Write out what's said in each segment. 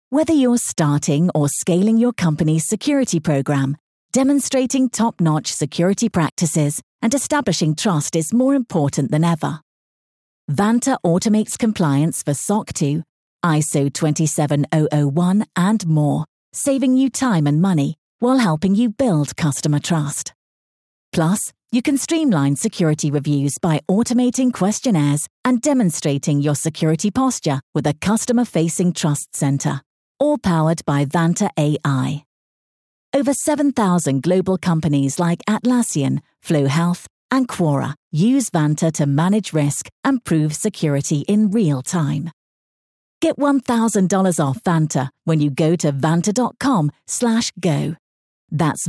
Whether you're starting or scaling your company's security program, demonstrating top-notch security practices and establishing trust is more important than ever. Vanta automates compliance for SOC 2, ISO 27001 and more, saving you time and money while helping you build customer trust. Plus, you can streamline security reviews by automating questionnaires and demonstrating your security posture with a customer-facing trust center, all powered by Vanta AI. Over 7,000 global companies like Atlassian, Flow Health, and Quora use Vanta to manage risk and prove security in real time. Get $1,000 off Vanta when you go to vanta.com/go. That's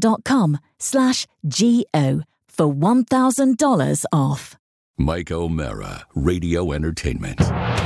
vanta.com/GO for $1,000 off. Mike O'Mara, Radio Entertainment.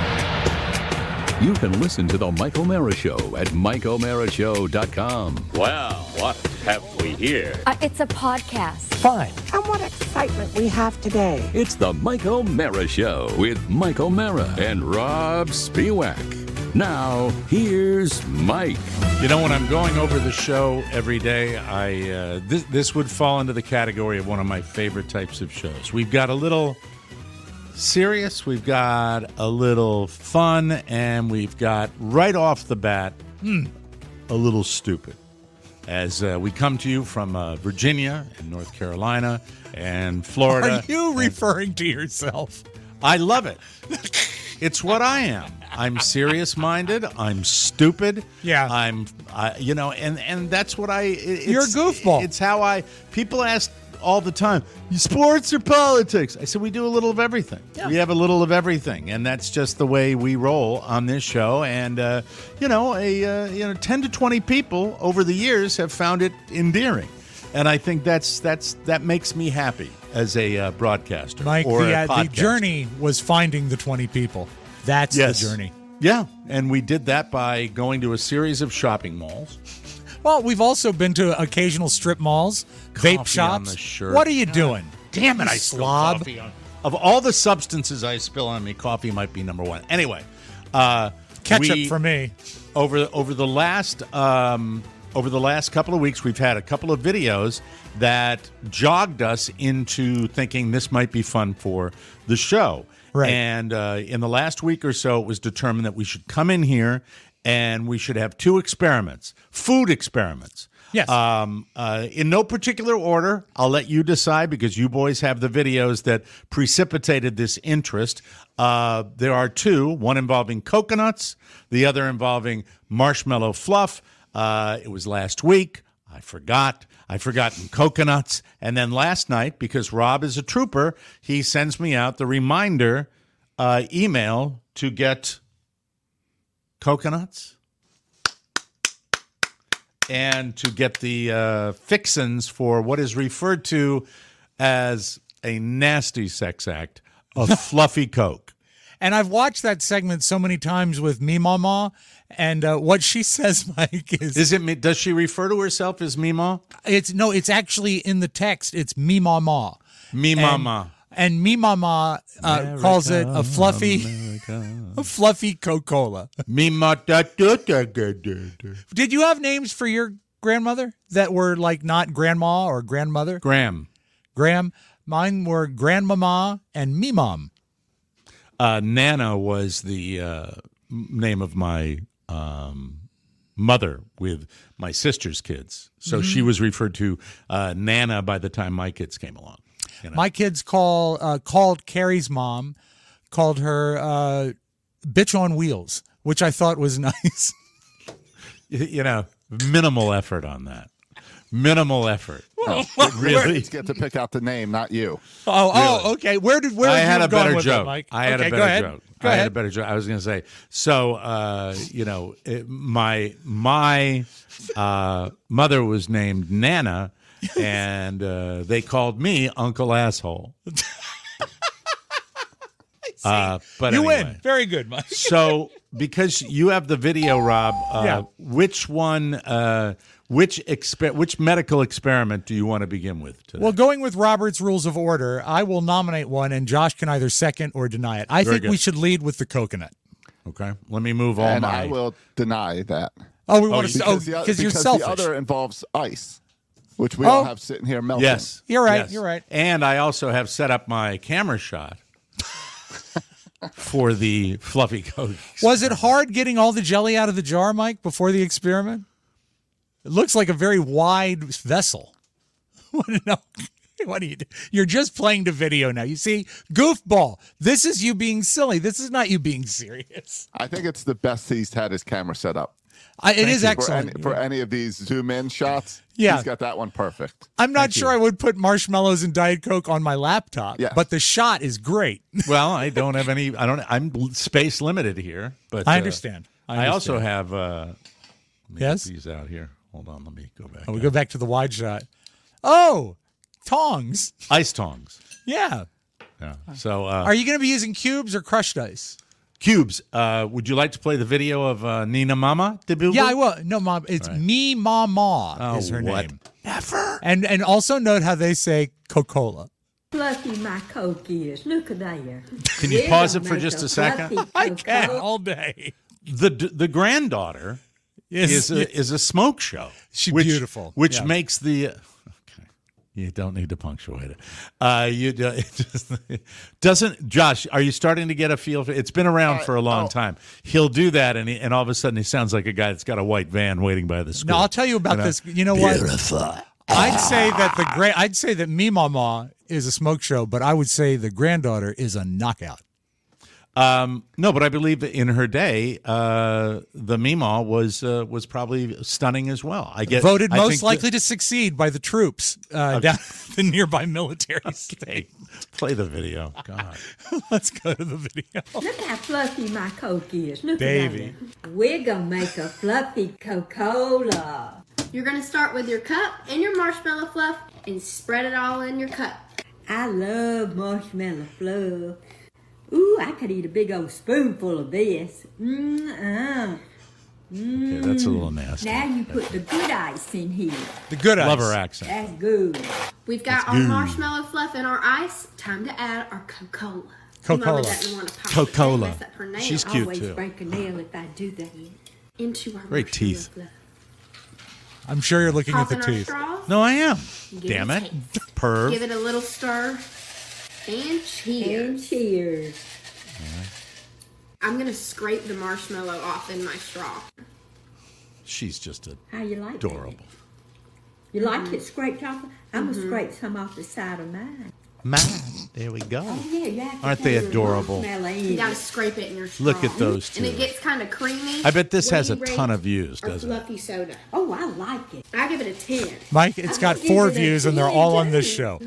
You can listen to The Mike O'Mara Show at MikeO'MaraShow.com. Well, what have we here? It's a podcast. Fine. And what excitement we have today. It's The Mike O'Mara Show with Mike O'Mara and Rob Spiewak. Now, here's Mike. You know, when I'm going over the show every day, this would fall into the category of one of my favorite types of shows. We've got a little serious, we've got a little fun, and we've got right off the bat a little stupid. As we come to you from Virginia and North Carolina and Florida. Are you referring to yourself? I love it. It's what I am. I'm serious-minded. I'm stupid. Yeah. And that's what you're a goofball. It's how people ask all the time, sports or politics? I said, we do a little of everything. Yeah. We have a little of everything, and that's just the way we roll on this show. And, 10 to 20 people over the years have found it endearing. And I think that makes me happy as a broadcaster. Mike, or the journey was finding the 20 people. That's the journey. Yeah, and we did that by going to a series of shopping malls. Well, we've also been to occasional strip malls, vape shops. On the shirt. What are you doing? Damn it, I slob. Coffee on. Of all the substances I spill on me, coffee might be number one. Anyway, ketchup for me. Over the last couple of weeks, we've had a couple of videos that jogged us into thinking this might be fun for the show. Right. And in the last week or so, it was determined that we should come in here and we should have two experiments, food experiments. Yes. In no particular order. I'll let you decide because you boys have the videos that precipitated this interest. There are two, one involving coconuts, the other involving marshmallow fluff. It was last week. I forgot. I'd forgotten coconuts. And then last night, because Rob is a trooper, he sends me out the reminder email to get coconuts and to get the fixins for what is referred to as a nasty sex act of fluffy Coke. And I've watched that segment so many times with Me Mama, and what she says, Mike, is it me? Does she refer to herself as Me Ma? It's actually in the text. It's Me Mama. Me Mama. And Me Mama calls it a fluffy Coca-Cola. Me Ma. Did you have names for your grandmother that were like not grandma or grandmother? Graham. Mine were Grandmama and Me Mom. Nana was the name of my mother with my sister's kids. So she was referred to Nana by the time my kids came along. You know? My kids called Carrie's mom, called her bitch on wheels, which I thought was nice. Minimal effort on that. Minimal effort. Really? Get to pick out the name, not you. Oh, okay. Where I had a better joke, joke. Mike? I had a better joke. I had a better joke. I was going to say. So, my mother was named Nana, and they called me Uncle Asshole. But you anyway. win. Very good, Mike. So, because you have the video, Rob, which one? Which medical experiment do you want to begin with today? Well, going with Robert's Rules of Order, I will nominate one, and Josh can either second or deny it. I think we should lead with the coconut. Okay, let me move all And my. I will deny that. Oh, we want to. Because Because you're the selfish. other involves ice, which we all have sitting here melting. Yes, You're right, yes. you're right. And I also have set up my camera shot for the fluffy coat. Was it hard getting all the jelly out of the jar, Mike, before the experiment? It looks like a very wide vessel. What do you do? You're just playing the video now. You see, goofball. This is you being silly. This is not you being serious. I think it's the best he's had his camera set up. It is For excellent. any of these zoom in shots, Yeah. he's got that one perfect. I'm not sure I would put marshmallows and Diet Coke on my laptop, Yeah. but the shot is great. Well, I don't have any. I'm space limited here, but I understand. I also have. Let me Yes? get these out here. Hold on. Let me go back. We go back to the wide shot. Oh, tongs. Ice tongs. Yeah. Yeah. So Are you going to be using cubes or crushed ice? cubes. Would you like to play the video of Nina Mama? Yeah, I will. No, Mom. It's Me Mama is her name. Never. And also note how they say Coca-Cola. Fluffy my Coke is. Look at there. Can you pause it for just a second? I can all day. The granddaughter is a smoke show. She's beautiful. Which Yeah. makes the. You don't need to punctuate it. It just doesn't. Josh, are you starting to get a feel for it? It's been around for a long time. He'll do that, and all of a sudden he sounds like a guy that's got a white van waiting by the school. No, I'll tell you about this. You know what? Beautiful. I'd say that Me Mama is a smoke show, but I would say the granddaughter is a knockout. No, but I believe that in her day, the Meemaw was probably stunning as well. Voted I most think likely to succeed by the troops down the nearby military state. Play the video. God. Let's go to the video. Look how fluffy my Coke is. Look Baby. at that. We're going to make a fluffy Coca-Cola. You're going to start with your cup and your marshmallow fluff and spread it all in your cup. I love marshmallow fluff. Ooh, I could eat a big old spoonful of this. Okay, that's a little nasty. Now you put the good ice in here. The good ice. Love her accent. That's good. We've got our marshmallow fluff and our ice. Time to add our Coca-Cola. Coca-Cola. Mama doesn't want to pop Coca-Cola. mess up her nail. She's cute Always too. break a nail if I do that. Into our Great marshmallow teeth. fluff. I'm sure you're looking at Pop the in our teeth. straws. No, I am. Give Damn it it, a taste. perv. Give it a little stir. And cheers. And cheers. I'm going to scrape the marshmallow off in my straw. She's just How you like adorable. it? You like it scraped off? I'm going to scrape some off the side of mine. Man, there we go. Oh, yeah, you have to Aren't put they your adorable? marshmallow in You got to it. scrape it in your straw. Look at those And two. it gets kind of creamy. I bet this What has do a you rate ton of views, our doesn't it? fluffy soda? Oh, I like it. I give it a 10. Mike, it's got I'm gonna 4 give it a views, and they're 10 all on this too. show.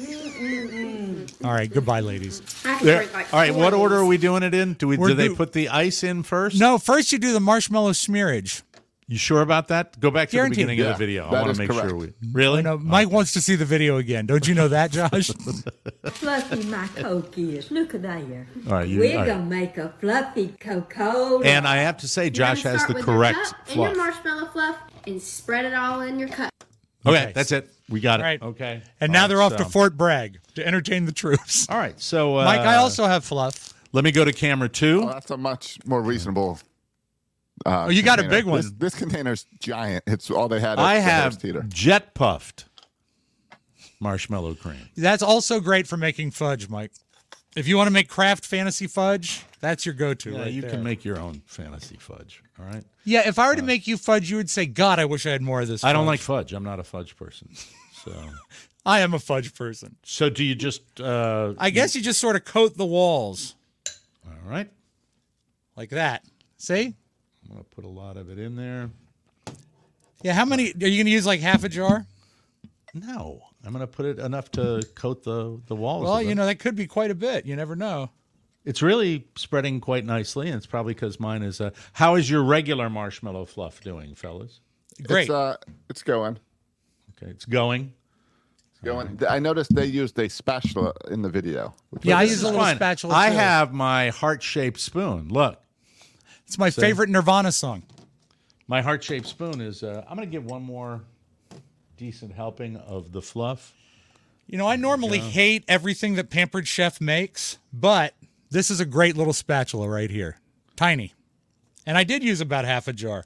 All right, goodbye, ladies. I can There, drink like all right, 4 what of order these. are we doing it in? Do We're they do- put the ice in first? No, first you do the marshmallow smearage. You sure about that? Go back to Guaranteed. the beginning of Yeah, the video. I that want is to make sure correct. we really. No, Mike wants to see the video again. Don't you know that, Josh? Fluffy my Coke is. Look at there. All right, We're all right. going to make a fluffy Coca-Cola. And I have to say, You're Josh gonna has start the with your correct cup and fluff. your marshmallow fluff and spread it all in your cup. Okay, that's it. We got it. Right. Okay. And All now right, they're off so- to Fort Bragg to entertain the troops. All right, so Mike, I also have fluff. let me go to camera 2. Oh, that's a much more reasonable. Oh, you got a container. big one. This container's giant. It's all they had. At I the have Harris Teeter. jet puffed marshmallow cream. That's also great for making fudge, Mike. If you want to make Kraft Fantasy Fudge, that's your go-to. Yeah, right you there. can make your own fantasy fudge. All right. Yeah, if I were to make you fudge, you would say, "God, I wish I had more of this." I don't fudge." like fudge. I'm not a fudge person. So, I am a fudge person. so do you just? I guess you just sort of coat the walls All right. like that. See? I'm gonna put a lot of it in there. Yeah. How many are you going to use? Like half a jar? No, I'm gonna put it enough to coat the walls. Well, of it. you know that could be quite a bit. You never know. It's really spreading quite nicely, and it's probably because mine is. How is your regular marshmallow fluff doing, fellas? Great. It's going. Okay, it's going. Going. I noticed they used a spatula in the video. Yeah, I which use is a little Fine. spatula. I too. have my heart-shaped spoon. Look, It's my favorite Nirvana song. my heart-shaped spoon is. I'm gonna give one more decent helping of the fluff. You know, I normally hate everything that Pampered Chef makes, but this is a great little spatula right here. Tiny. And I did use about half a jar.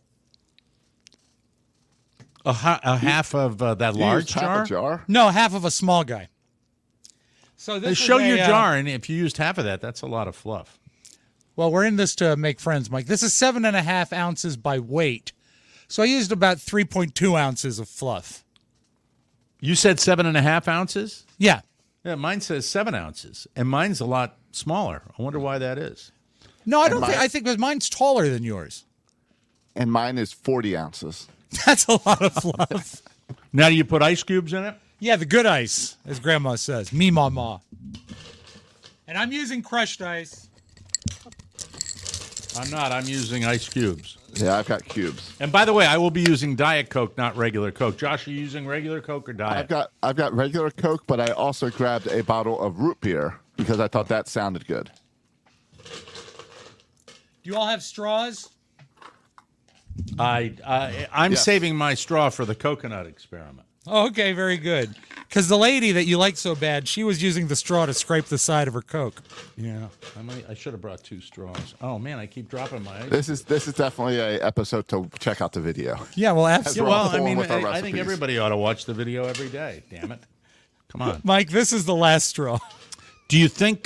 A half of that You large used half jar? a jar? No, half of a small guy. So this Show is your a, jar, and if you used half of that, that's a lot of fluff. Well, we're in this to make friends, Mike. This is 7.5 ounces by weight. So I used about 3.2 ounces of fluff. You said 7.5 ounces? Yeah. Yeah, mine says 7 ounces, and mine's a lot smaller. I wonder why that is. No, I don't think. I think because mine's taller than yours. And mine is 40 ounces. That's a lot of fluff. Now, do you put ice cubes in it? Yeah, the good ice, as Grandma says. Me, ma. And I'm using crushed ice. I'm not. I'm using ice cubes. Yeah, I've got cubes. And by the way, I will be using Diet Coke, not regular Coke. Josh, are you using regular Coke or Diet? I've got regular Coke, but I also grabbed a bottle of root beer because I thought that sounded good. Do you all have straws? I'm Yes. saving my straw for the coconut experiment. Oh, okay, very good. Because the lady that you like so bad, she was using the straw to scrape the side of her Coke. Yeah, I should have brought 2 straws. Oh man, I keep dropping my ice. This is definitely a episode to check out the video. Yeah, well, Yeah, absolutely. well, I Going mean, with our I think recipes. everybody ought to watch the video every day. Damn it! Come on. Mike, this is the last straw. Do you think?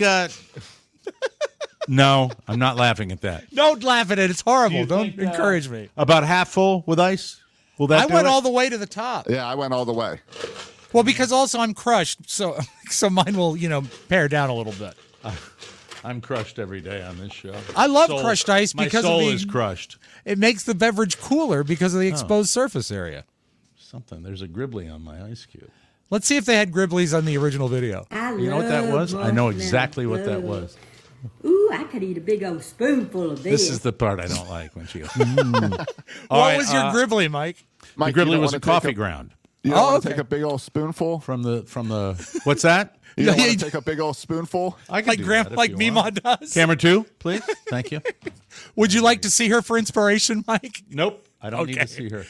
No, I'm not laughing at that. Don't laugh at it. It's horrible. you Don't think, encourage me. About half full with ice? Will that I do went it? all the way to the top. Yeah, I went all the way. Well, because also I'm crushed, so mine will, pare down a little bit. I'm crushed every day on this show. I love crushed ice my because soul of the, is crushed. It makes the beverage cooler because of the exposed surface area. Something. There's a Gribbly on my ice cube. Let's see if they had Gribblies on the original video. You know what that was? I know exactly what that was. Ooh, I could eat a big old spoonful of this. This is the part I don't like when she goes. What was your Gribbly, Mike? The Mike, you Gribbly don't was a wanna take coffee ground. You don't want to okay. take a big old spoonful? From the what's that? You don't Yeah, want to take a big old spoonful? I can Like do Grandma, that if like you Mima want. does. Camera 2, please. Thank you. Would you like to see her for inspiration, Mike? Nope. I don't need Okay. to see her.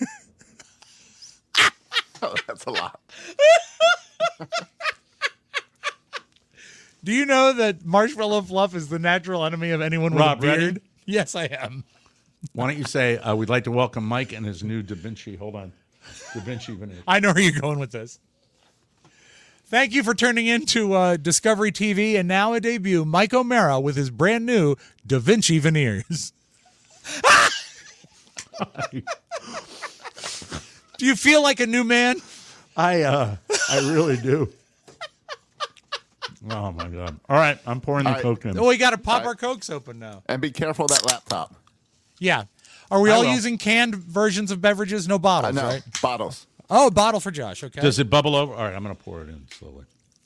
Oh, that's a lot. Do you know that marshmallow fluff is the natural enemy of anyone with Rob, a beard? ready? Yes, I am. Why don't you say we'd like to welcome Mike and his new Da Vinci. Hold on. Da Vinci veneer. I know where you're going with this. Thank you for turning in to Discovery TV, and now a debut, Mike O'Mara with his brand new Da Vinci veneers. Do you feel like a new man? I really do. Oh my God! All right, I'm pouring the Coke in. Oh, we got to pop our Cokes open now. And be careful of that laptop. Yeah. Are we I all will. using canned versions of beverages? No bottles, No, right? bottles. Oh, a bottle for Josh. Okay. Does it bubble over? All right, I'm going to pour it in slowly.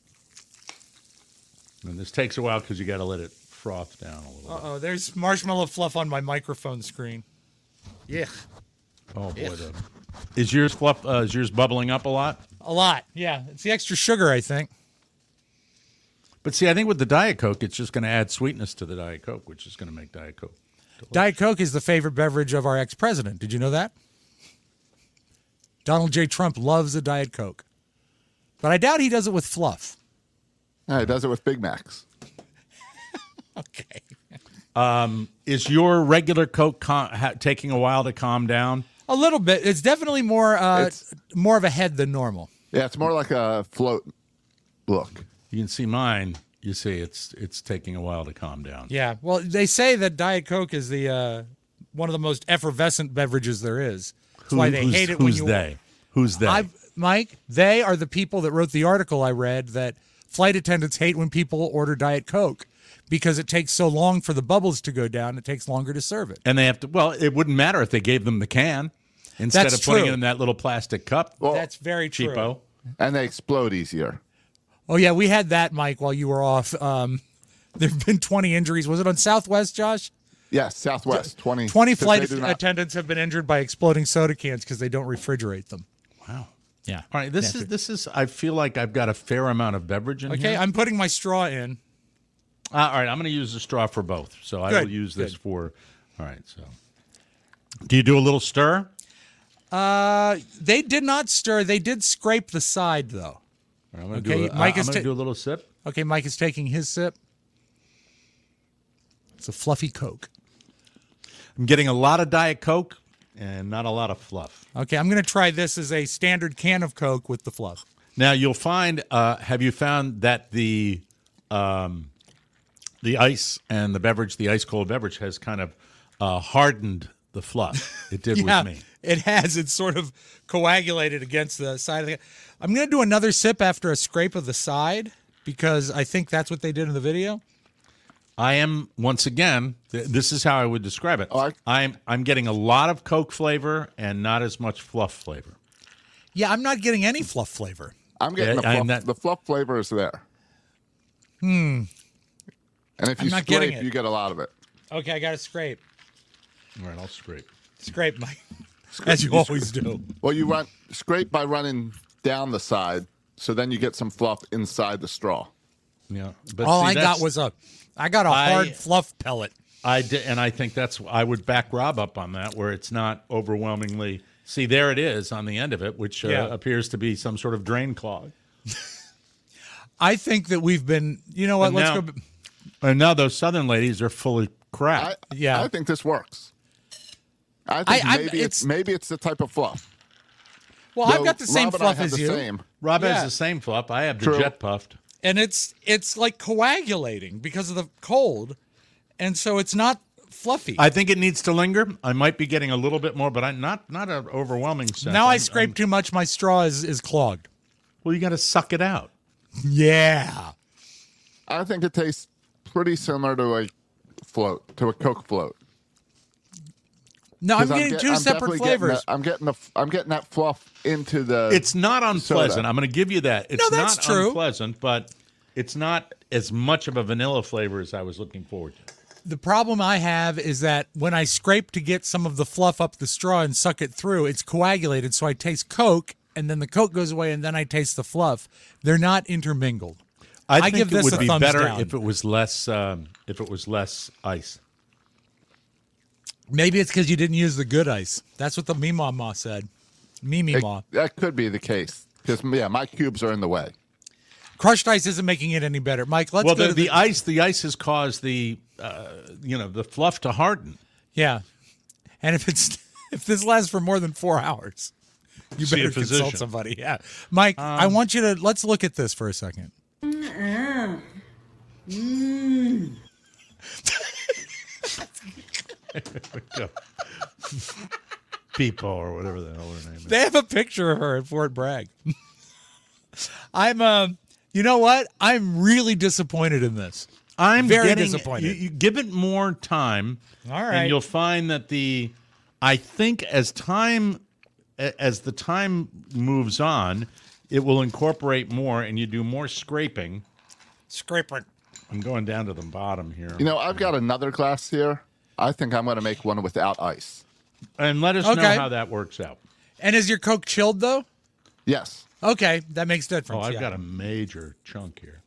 And this takes a while because you got to let it froth down a little bit. Uh-oh, there's marshmallow fluff on my microphone screen. Yeah. Oh boy, is yours fluff? Is yours bubbling up a lot? A lot. Yeah. It's the extra sugar, I think. But see, I think with the Diet Coke, it's just going to add sweetness to the Diet Coke, which is going to make Diet Coke delicious. Diet Coke is the favorite beverage of our ex-president. Did you know that? Donald J. Trump loves a Diet Coke. But I doubt he does it with fluff. Yeah, it does it with Big Macs. Okay. Is your regular Coke taking a while to calm down? A little bit. It's definitely more of a head than normal. Yeah, it's more like a float look. You can see mine. You see, it's taking a while to calm down. Yeah. Well, they say that Diet Coke is the one of the most effervescent beverages there is. That's why they hate it when you... Who's they? Mike, they are the people that wrote the article I read that flight attendants hate when people order Diet Coke because it takes so long for the bubbles to go down. It takes longer to serve it. And they have to, well, it wouldn't matter if they gave them the can instead That's of putting true. it in that little plastic cup. Well, That's very true. Cheapo. and they explode easier. Oh, yeah, we had that, Mike, while you were off. There have been 20 injuries. Was it on Southwest, Josh? Yes, Southwest. 20 20 because flight they do not- attendants have been injured by exploding soda cans because they don't refrigerate them. Wow. Yeah. All right, this is. I feel like I've got a fair amount of beverage in Okay, here. I'm putting my straw in. All right, I'm going to use the straw for both. So I Good, will use this good. for. All right, so. Do you do a little stir? They did not stir. They did scrape the side, though. All right, I'm going Okay, to Mike is do a little sip. Okay, Mike is taking his sip. It's a fluffy Coke. I'm getting a lot of Diet Coke and not a lot of fluff. Okay, I'm going to try this as a standard can of Coke with the fluff. Now you'll find. Have you found that the ice and the beverage, the ice cold beverage, has kind of hardened the fluff? It did Yeah, with me. it has. It's sort of coagulated against the side of the. I'm going to do another sip after a scrape of the side because I think that's what they did in the video. I am once again. This is how I would describe it. I'm getting a lot of Coke flavor and not as much fluff flavor. Yeah, I'm not getting any fluff flavor. I'm getting the fluff flavor is there. And if you I'm not getting scrape, it. you get a lot of it. Okay, I got to scrape. All right, I'll scrape. Scrape, Mike. As you always do. Well, you scrape by running down the side, so then you get some fluff inside the straw. Yeah, but All see, I got was a hard fluff pellet. I did, and I think I would back Rob up on that, where it's not overwhelmingly. See, there it is on the end of it, which appears to be some sort of drain clog. I think that we've been. You know what? And Let's now, go. And now those Southern ladies are fully crap. I think this works. I think maybe it's the type of fluff. Well, I've got the same fluff as you. Rob has the same fluff. I have the jet puffed. And it's like coagulating because of the cold, and so it's not fluffy. I think it needs to linger. I might be getting a little bit more, but I'm not an overwhelming sense. Now I scrape too much. My straw is clogged. Well, you got to suck it out. Yeah. I think it tastes pretty similar to a Coke float. No, I'm getting two separate flavors. I'm getting that fluff into the. It's not unpleasant. soda. I'm going to give you that. It's that's not true. unpleasant, but it's not as much of a vanilla flavor as I was looking forward to. The problem I have is that when I scrape to get some of the fluff up the straw and suck it through, it's coagulated, so I taste Coke, and then the Coke goes away, and then I taste the fluff. They're not intermingled. I think give it this would a be thumbs better down. if it was less. If it was less ice. Maybe it's because you didn't use the good ice. That's what the Meemaw said. Meemaw. That could be the case because my cubes are in the way. Crushed ice isn't making it any better, Mike. Let's go to the ice. The ice has caused the the fluff to harden. Yeah, and if this lasts for more than 4 hours, you See a better consult physician. somebody. Yeah, Mike. I want you to let's look at this for a second. Peepo or whatever the hell her name is. They have a picture of her at Fort Bragg. You know what? I'm really disappointed in this. I'm very disappointed. You give it more time, All right. and you'll find that I think as the time moves on, it will incorporate more, and you do more scraping. Scraping. I'm going down to the bottom here. I've got another glass here. I think I'm going to make one without ice. And let us know Okay. how that works out. And is your Coke chilled though? Yes. Okay, that makes a difference. Oh, I've yeah. got a major chunk here.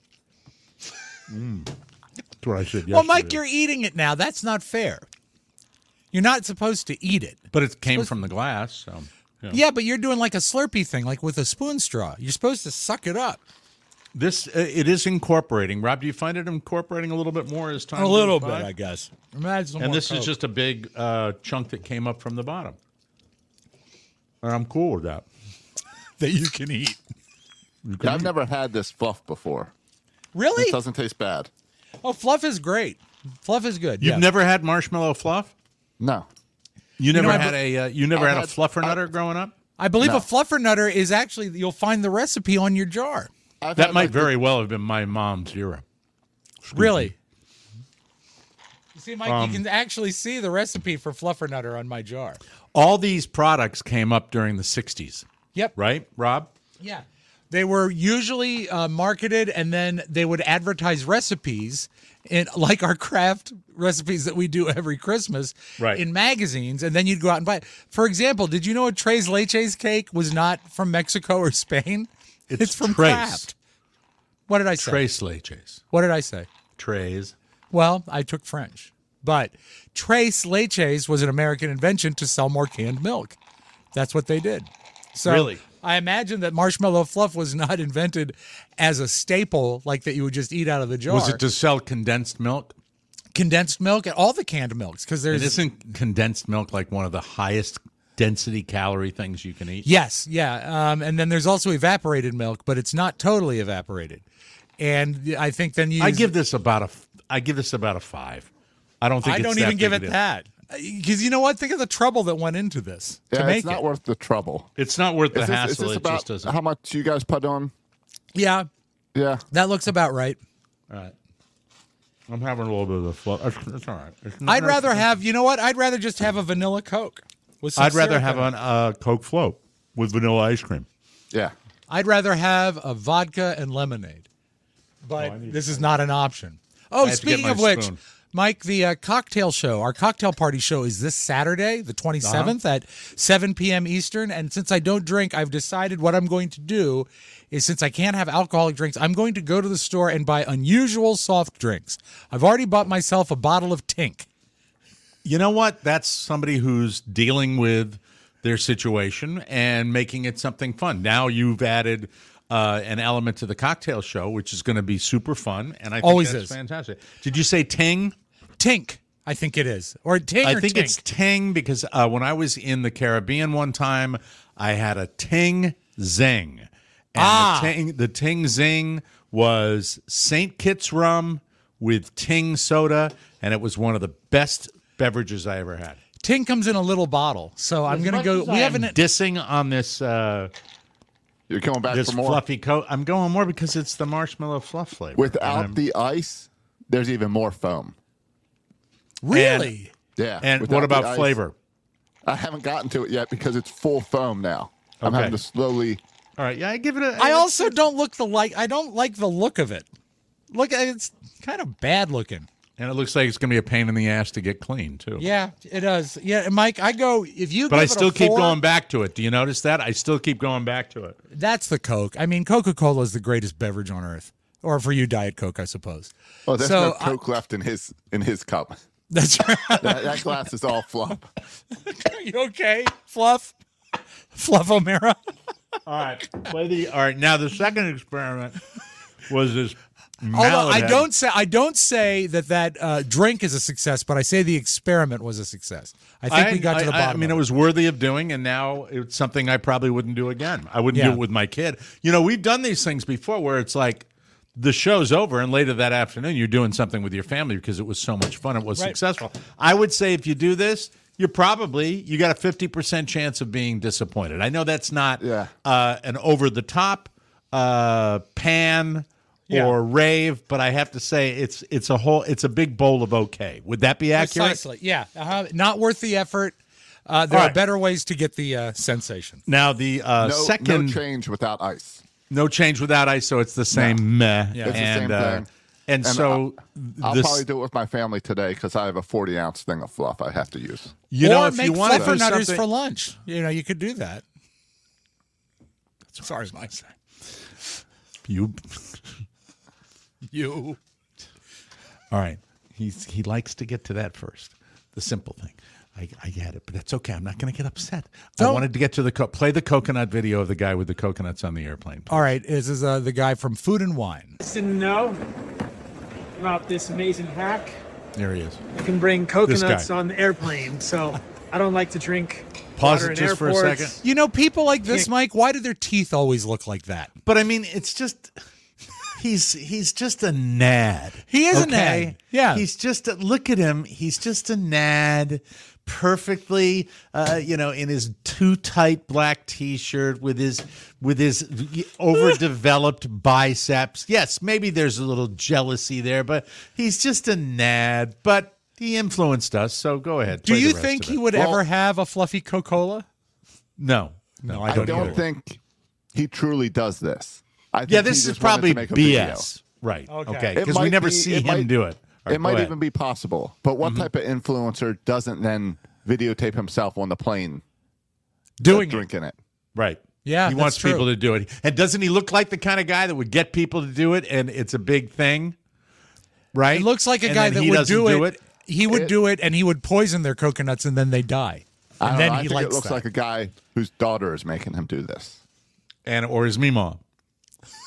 That's what I said yesterday. Well, Mike, you're eating it now. That's not fair. You're not supposed to eat it. But it came from the glass, so. Yeah, but you're doing like a Slurpee thing, like with a spoon straw. You're supposed to suck it up. This it is incorporating. Rob, do you find it incorporating a little bit more as time A little goes by? bit, I guess. Imagine And more this Coke is just a big chunk that came up from the bottom. And I'm cool with that. that you can eat. I've never had this fluff before. Really? It doesn't taste bad. Oh, fluff is great. Fluff is good. You've yeah. never had marshmallow fluff? No. You never know, had a fluffernutter growing up? I believe No. a fluffernutter is actually, you'll find the recipe on your jar. That might very well have been my mom's era. Really? You see, Mike, you can actually see the recipe for fluffernutter on my jar. All these products came up during the 60s. Yep. Right, Rob? Yeah. They were usually marketed, and then they would advertise recipes, like our craft recipes that we do every Christmas, Right. in magazines, and then you'd go out and buy it. For example, did you know a Tres Leches cake was not from Mexico or Spain? It's from Tres. Kraft. What did I say? Tres leches. What did I say? Trays. Well, I took French. But Tres Leches was an American invention to sell more canned milk. That's what they did. So Really? I imagine that marshmallow fluff was not invented as a staple like that you would just eat out of the jar. Was it to sell condensed milk? condensed milk, and all the canned milks, because there's isn't condensed milk like one of the highest density calorie things you can eat? Yes, yeah. And then there's also evaporated milk, but it's not totally evaporated. And I think then you I give this about a 5. I don't think I it's don't that even give big it a deal. that. Because you know what? Think of the trouble that went into this to Yeah, make it's not it. worth the trouble. It's not worth the Is this hassle. It about just doesn't. how much you guys put on? Yeah, Yeah. that looks about right. All right. I'm having a little bit of the fluff. It's all right. It's not- I'd rather have, you know what? I'd rather just have a vanilla Coke. With some I'd rather syrup have in it. a Coke float with vanilla ice cream. Yeah. I'd rather have a vodka and lemonade. But this is not an option. Oh, I have to get speaking my of which, spoon. Mike, the cocktail show, our cocktail party show is this Saturday, the 27th at 7 p.m. Eastern. And since I don't drink, I've decided what I'm going to do is, since I can't have alcoholic drinks, I'm going to go to the store and buy unusual soft drinks. I've already bought myself a bottle of Tink. You know what? That's somebody who's dealing with their situation and making it something fun. Now you've added an element to the cocktail show, which is going to be super fun, and I think Always that's is. fantastic. Did you say Ting? Tink, I think it is. Or Ting I or think Tink. it's Ting because when I was in the Caribbean one time, I had a Ting Zing. And the Ting Zing was St. Kitts rum with Ting soda, and it was one of the best beverages I ever had. Ting comes in a little bottle, so I'm going to go. We haven't dissing on this. You're coming back This for more? fluffy coat. I'm going more because it's the marshmallow fluff flavor. Without the ice, there's even more foam. Really? Yeah. And without what the about ice- flavor? I haven't gotten to it yet because it's full foam now. I'm Okay. having to slowly. All right, yeah, I give it a. I also don't I don't like the look of it. Look, it's kind of bad looking. And it looks like it's going to be a pain in the ass to get clean too. Yeah, it does. Yeah, Mike, I go if you. But give I it still a keep 4, going back to it. Do you notice that? I still keep going back to it. That's the Coke. I mean, Coca-Cola is the greatest beverage on earth, or for you, Diet Coke, I suppose. Oh, there's So, no Coke left in his cup. That's right. That glass is all fluff. You okay, Fluff? Fluff O'Mara. All right, All right, now the second experiment was this. Although I Mallet don't say that drink is a success, but I say the experiment was a success. I think we got to the bottom. I mean, it of was worthy of doing, and now it's something I probably wouldn't do again. I wouldn't Yeah. do it with my kid. You know, we've done these things before where it's like the show's over, and later that afternoon you're doing something with your family because it was so much fun. It was Right. successful. I would say if you do this, you got a 50% chance of being disappointed. I know that's not an over the top pan. Yeah. Or rave, but I have to say it's a big bowl of okay. Would that be accurate? Precisely. Yeah. Not worth the effort. There are right. better ways to get the sensation. Now the No second change without ice. no change without ice, so it's the same meh. Yeah. It's the same thing. And so I'll this, probably do it with my family today because I have a 40-ounce thing of fluff I have to use. you know, or if make you want to do fluffernutters something, for lunch. You know, you could do that. Sorry, Mike. you. All right, he likes to get to that first, the simple thing. I get it, but that's okay. I'm not going to get upset. I Don't- wanted to get to play the coconut video of the guy with the coconuts on the airplane. please. All right, this is the guy from Food and Wine. Didn't know about this amazing hack. There he is. You can bring This coconuts guy. on the airplane, so I don't like to drink Pause water it in just for a airports. second. You know, people like this, Can't- Mike, why do their teeth always look like that? But I mean, it's just he's just a nad. He is a nad. Yeah. He's just look at him. He's just a nad, perfectly, in his too tight black T-shirt with his overdeveloped biceps. Yes, maybe there's a little jealousy there, but he's just a nad. But he influenced us, so go ahead. Do play the you rest think of he it. would ever have a fluffy Coca-Cola? No, I don't either. think he truly does this. I think Yeah, he this is just wanted probably to make a video. BS. Right. Okay. Okay. It Because we might never be- see it him might- do it. All right, It might go ahead. even be possible. But what type of influencer doesn't then videotape himself on the plane Doing it. drinking it? Right. Yeah, He that's wants true. people to do it. And doesn't he look like the kind of guy that would get people to do it and it's a big thing? Right? It looks like a And guy then that he would doesn't do it. He would do it, and he would poison their coconuts, and then they die. I And don't then know. I he think likes it looks that. like a guy whose daughter is making him do this. Or his Meemaw.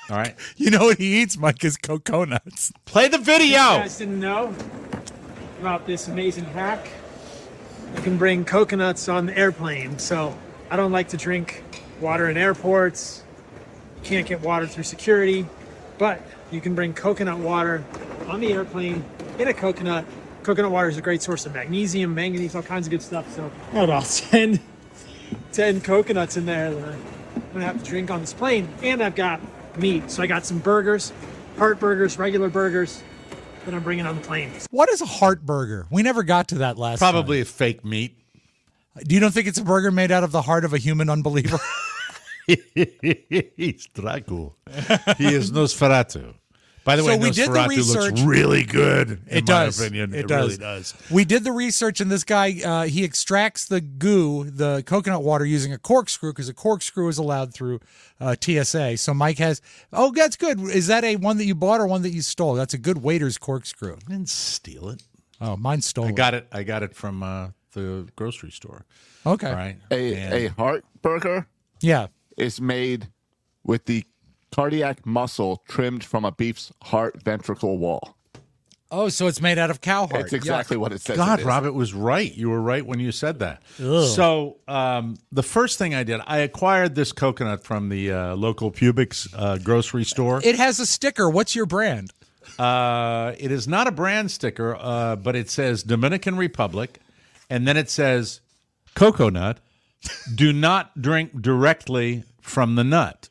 All right. You know what he eats, Mike, is coconuts. Play the video. You guys didn't know about this amazing hack. You can bring coconuts on the airplane. So I don't like to drink water in airports. You can't get water through security, but you can bring coconut water on the airplane in a coconut. Coconut water is a great source of magnesium, manganese, all kinds of good stuff. So I have about 10 coconuts in there that I'm gonna have to drink on this plane. And I've got meat. So I got some burgers, heart burgers, regular burgers that I'm bringing on the plane. What is a heart burger? We never got to that last time. Probably a fake meat. Do you don't think it's a burger made out of the heart of a human unbeliever? He's Dracul. He is Nosferatu. By the way, we did the Nosferatu research. looks really good, in my does. opinion. It really does. We did the research, and this guy, he extracts the goo, the coconut water, using a corkscrew, because a corkscrew is allowed through TSA. So Mike has, oh, that's good. Is that a one that you bought or one that you stole? That's a good waiter's corkscrew. I didn't steal it. Oh, mine stole I got it from the grocery store. Okay. All right. A heart burger Yeah. is made with the cardiac muscle trimmed from a beef's heart ventricle wall. Oh, so it's made out of cow heart. It's exactly what it says. God, it is. Rob, it was right. You were right when you said that. Ugh. So the first thing I did, I acquired this coconut from the local Publix grocery store. It has a sticker. What's your brand? It is not a brand sticker, but it says Dominican Republic, and then it says coconut. Do not drink directly from the nut.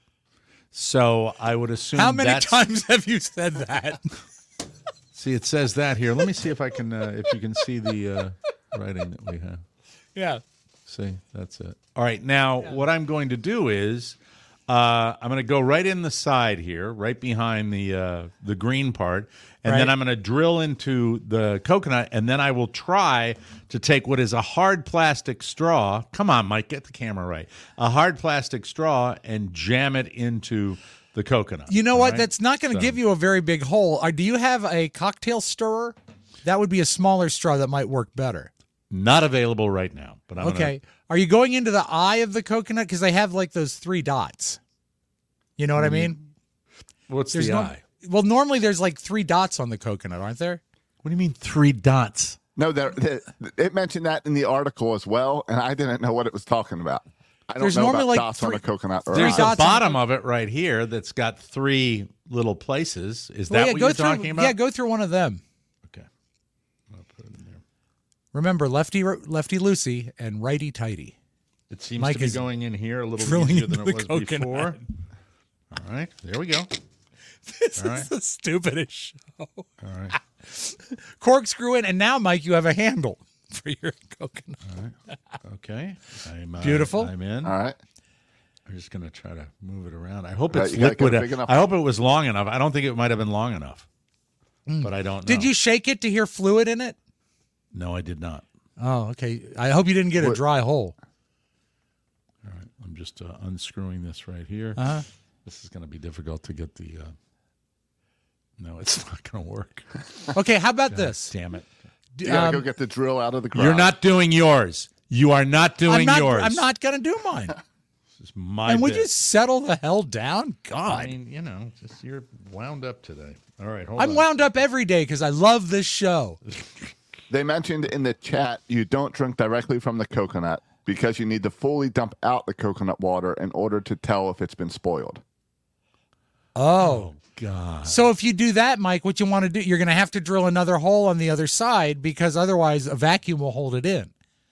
So I would assume. How many times have you said that? See, it says that here. Let me see if I can, if you can see the writing that we have. Yeah. See, that's it. All right, now what I'm going to do is I'm going to go right in the side here, right behind the green part, and then I'm going to drill into the coconut, and then I will try to take what is a hard plastic straw. Come on, Mike, get the camera right. A hard plastic straw and jam it into the coconut. You know what? Right? That's not going to give you a very big hole. Do you have a cocktail stirrer? That would be a smaller straw that might work better. Not available right now. But I'm okay. Are you going into the eye of the coconut? Because they have like those 3 dots. You know what I mean? What's There's the no, eye? Well, normally there's like 3 dots on the coconut, aren't there? What do you mean 3 dots? No, it mentioned that in the article as well, and I didn't know what it was talking about. I don't There's know normally about like dots on a coconut. Or There's dots the bottom of it right here that's got 3 little places. Is that what you're talking about? Yeah, go through one of them. Okay. I'll put it in there. Remember, lefty loosey and righty tighty. It seems Mike to be is going in here a little drilling easier than into it the was coconut. before. All right, there we go. This All is right. the stupidest show. All right. Corkscrew in, and now, Mike, you have a handle for your coconut. All right. Okay. Beautiful. I'm in. All right. I'm just going to try to move it around. I hope Right, it's you gotta get liquid. it big enough. I hope it was long enough. I don't think it might have been long enough, but I don't know. Did you shake it to hear fluid in it? No, I did not. Oh, okay. I hope you didn't get a dry hole. All right. I'm just unscrewing this right here. Uh-huh. This is going to be difficult to get the. No, it's not going to work. Okay, how about God this? Damn it. You gotta go get the drill out of the ground. You're not doing yours. You are not doing yours. I'm not going to do mine. This is my And would bit. you settle the hell down? God. I mean, just you're wound up today. All right, hold I'm on. wound up every day because I love this show. They mentioned in the chat you don't drink directly from the coconut because you need to fully dump out the coconut water in order to tell if it's been spoiled. Oh. God. So if you do that, Mike, what you want to do, you're going to have to drill another hole on the other side because otherwise a vacuum will hold it in.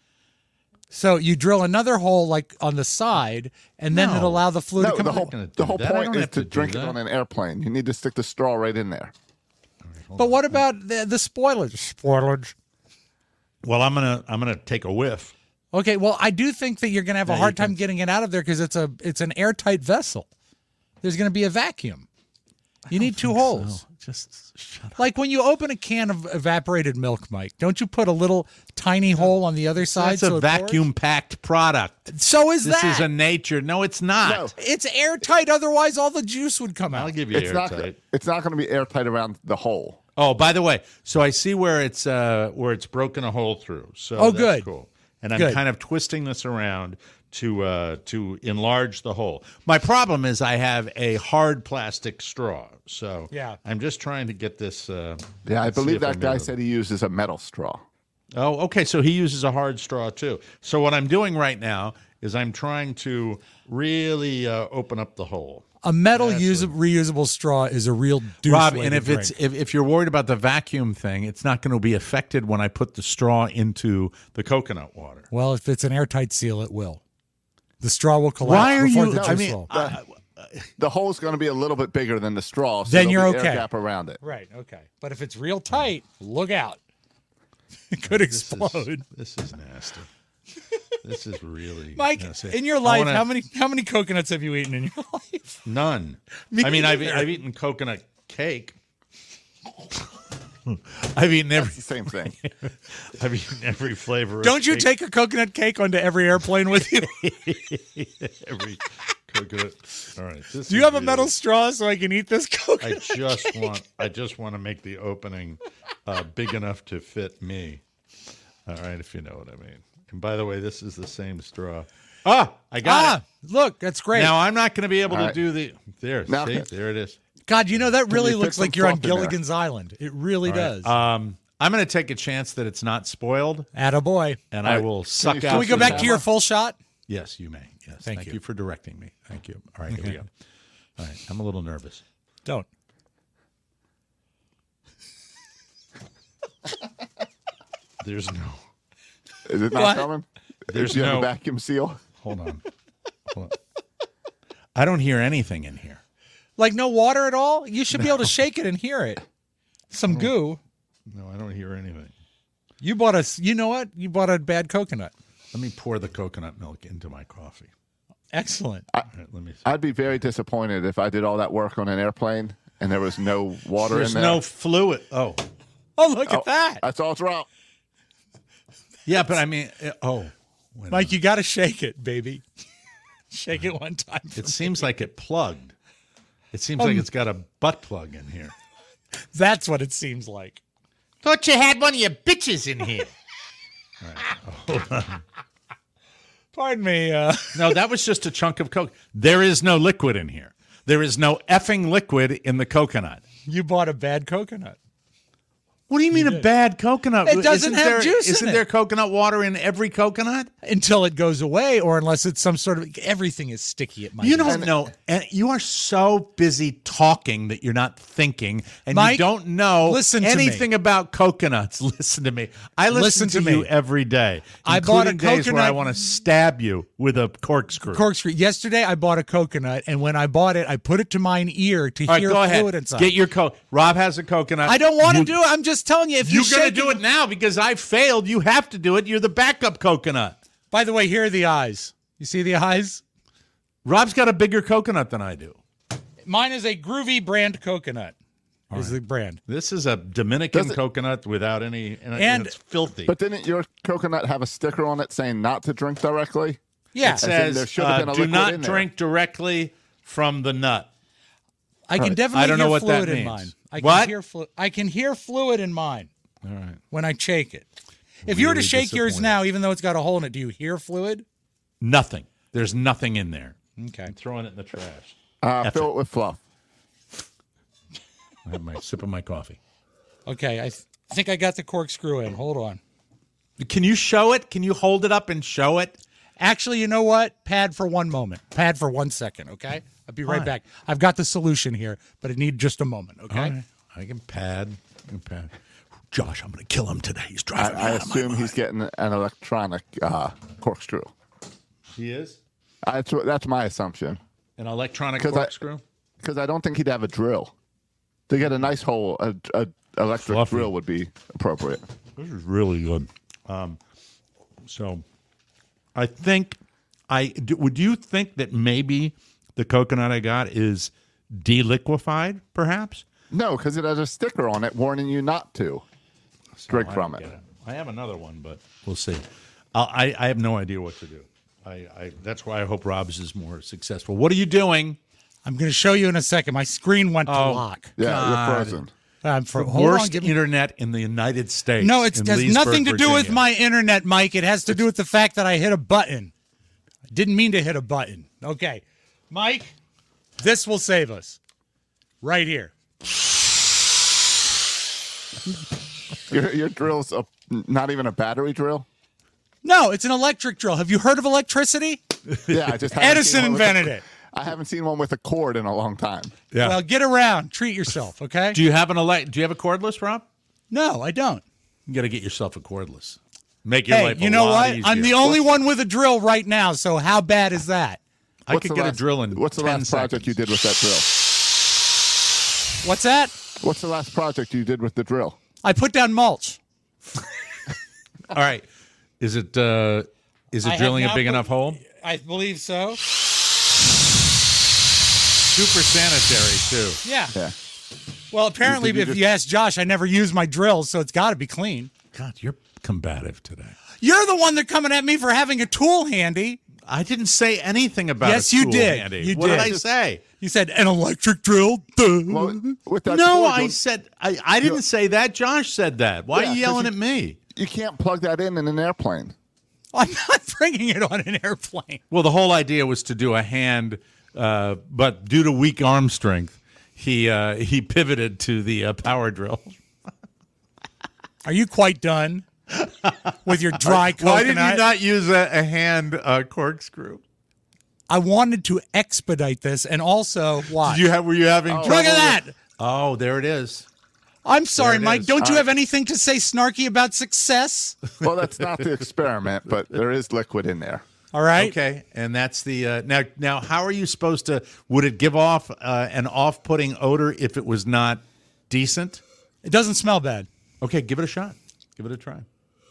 So you drill another hole like on the side, and then it'll allow the fluid to come out. The whole point is to drink it on an airplane. You need to stick the straw right in there. But what about the spoilage? Spoilage. Well, I'm gonna take a whiff. Okay, well, I do think that you're going to have a hard time getting it out of there because it's an airtight vessel. There's going to be a vacuum. You need 2 holes. So. Just shut up. Like when you open a can of evaporated milk, Mike, don't you put a little tiny hole on the other side? That's a vacuum-packed product. So is this that. This is a nature. No, it's not. No. It's airtight. Otherwise, all the juice would come out. I'll give you It's airtight. it's not going to be airtight around the hole. Oh, by the way, so I see where it's broken a hole through. So Oh, that's good. Cool. and I'm Good. kind of twisting this around to enlarge the hole. My problem is I have a hard plastic straw, so Yeah. I'm just trying to get this. I let's see believe if that I'm guy able- said he uses a metal straw. Oh, okay. So he uses a hard straw too. So what I'm doing right now is I'm trying to really open up the hole. A metal reusable straw is a real douche Rob, way and to if it's drink. if you're worried about the vacuum thing, it's not going to be affected when I put the straw into the coconut water. Well, if it's an airtight seal, it will. The straw will collapse. Why are before you? the I juice mean, will. The hole's going to be a little bit bigger than the straw, so Then there'll you're be okay. air gap around it. Right. Okay. But if it's real tight, look out. It could explode. This is nasty. This is really Mike, nasty. in your I life, wanna- how many coconuts have you eaten in your life? None. Me I mean, neither. I've eaten coconut cake. I've eaten every It's the same thing. I've eaten every flavor. of Don't you cake. take a coconut cake onto every airplane with you? every coconut? All right. This Do you is have a really- metal straw so I can eat this coconut? I just want to make the opening big enough to fit me. All right, if you know what I mean. And by the way, this is the same straw. I got it. Look, that's great. Now I'm not going to be able All to right. do the there. Now- See, there it is. God, you know that really you looks fit some like you're on fluff in there? Gilligan's Island. It really All right. does. I'm going to take a chance that it's not spoiled, Attaboy. and All I right. will you suck show out. Can we go some back to camera? your full shot? Yes, you may. Yes, Thank thank you. you for directing me. Thank you. All right, here we go. All right, I'm a little nervous. Don't. There's no. Is it not What? coming? There's Do you have no- a vacuum seal? Hold on. I don't hear anything in here. Like no water at all? You should be able to shake it and hear it. Some goo. No, I don't hear anything. You bought you know what? You bought a bad coconut. Let me pour the coconut milk into my coffee. Excellent. All right, let me see. I'd be very disappointed if I did all that work on an airplane and there was no water There's in there. no fluid. Oh, Oh, look at that. That's all it's about. yeah, but I mean, wait a Mike, you got to shake it, baby. Shake it one time. It seems like it plugged. It seems like it's got a butt plug in here. That's what it seems like. Thought you had one of your bitches in here. Pardon me. No, that was just a chunk of coke. There is no liquid in here. There is no effing liquid in the coconut. You bought a bad coconut. What do you mean a bad coconut? It doesn't have juice in Isn't it. there coconut water in every coconut? Until it goes away, or unless it's some sort of everything is sticky at my You don't know. And you are so busy talking that you're not thinking, and Mike, you don't know listen to anything about coconuts. Listen to me. I listen to you me. every day. I bought a including days where I coconut- want to stab you with a corkscrew. corkscrew. Yesterday I bought a coconut, and when I bought it, I put it to mine ear to All right, hear go fluid ahead. inside. Get your coat. Rob has a coconut. I don't want to do it. I'm just telling you. If You're you going to do it now because I failed. You have to do it. You're the backup coconut. By the way, here are the eyes. You see the eyes? Rob's got a bigger coconut than I do. Mine is a Groovy brand coconut. Is the brand. This is a Dominican Does it- coconut without any, And- it's filthy. But didn't your coconut have a sticker on it saying not to drink directly? Yeah, it says, there should have been a do liquid not in there. drink directly from the nut. I can definitely I don't know hear what that fluid in means. mine. What? I can hear fluid in mine All right. when I shake it. If you were to Really shake yours disappointed. now, even though it's got a hole in it, do you hear fluid? Nothing. There's nothing in there. Okay. I'm throwing it in the trash. Fill it with fluff. I have my sip of my coffee. Okay, I think I got the corkscrew in. Hold on. Can you show it? Can you hold it up and show it? Actually, you know what? Pad for one moment. Pad for 1 second, okay? I'll be right Fine. back. I've got the solution here, but it needs just a moment, okay? All right. I can pad. Josh, I'm going to kill him today. He's driving me I out of my assume he's getting an electronic corkscrew. He is? That's my assumption. An electronic 'Cause corkscrew? Because I don't think he'd have a drill. To get a nice hole, a electric Fluffy. drill would be appropriate. This is really good. So I think would you think that maybe the coconut I got is deliquified, perhaps? No, because it has a sticker on it warning you not to drink I from don't it. get I have another one, but we'll see. I have no idea what to do. That's why I hope Rob's is more successful. What are you doing? I'm going to show you in a second. My screen went to lock. Yeah, God. you're frozen. Worst internet in the United States. No, it has Leesburg, nothing to do with Virginia. my internet, Mike. It has to do with the fact that I hit a button. I didn't mean to hit a button. Okay. Mike, this will save us. Right here. Your drill's not even a battery drill? No, it's an electric drill. Have you heard of electricity? Yeah, I just haven't Edison seen one invented it. I haven't seen one with a cord in a long time. Yeah. Well, get around. Treat yourself, okay? Do you have a cordless, Rob? No, I don't. You got to get yourself a cordless. Make your Hey, life a you know lot what? easier. I'm the only one with a drill right now, so how bad is that? I could get a drill in What's the 10 last project you did with that drill? What's that? What's the last project you did with the drill? I put down mulch. All right. Is it drilling a big enough hole? I believe so. Super sanitary, too. Yeah. Yeah. Well, apparently, Did you if just- you ask Josh, I never use my drills, so it's got to be clean. God, you're combative today. You're the one that coming at me for having a tool handy. I didn't say anything about Yes, a you tool did. handy. You What did. did I say? You said an electric drill. Duh. Well, with that No, cord, I said I didn't say that. Josh said that. Why Yeah, are you 'cause yelling you- at me? you can't plug that in an airplane. I'm not bringing it on an airplane. Well, the whole idea was to do a hand, but due to weak arm strength, he pivoted to the power drill. Are you quite done with your dry coconut? Why did you not use a hand corkscrew? I wanted to expedite this, and also why? Were you having trouble? Look at that. Oh, there it is. I'm sorry, There it Mike. is. Don't you All have anything to say snarky about success? Well, that's not the experiment, but there is liquid in there. All right. Okay, and that's the now. How are you supposed to? Would it give off an off-putting odor if it was not decent? It doesn't smell bad. Okay, give it a shot. Give it a try.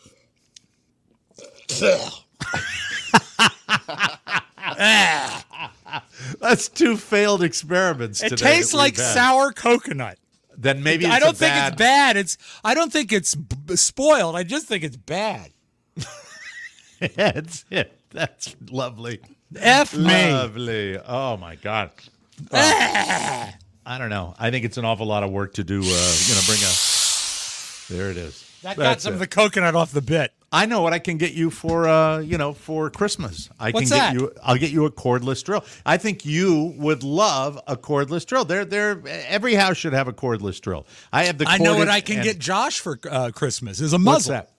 That's two failed experiments. It today tastes that like we've had. sour coconut. Then maybe I it's don't a think bad, it's bad. I don't think it's spoiled. I just think it's bad. That's lovely. F me. Lovely. Oh my God. I don't know. I think it's an awful lot of work to do. Bring a. There it is. That got That's some it. of the coconut off the bit. I know what I can get you for for Christmas. What's I'll that? get you a cordless drill. I think you would love a cordless drill. Every house should have a cordless drill. I have the. I know what corded I can and- get Josh for Christmas is a What's muzzle. that?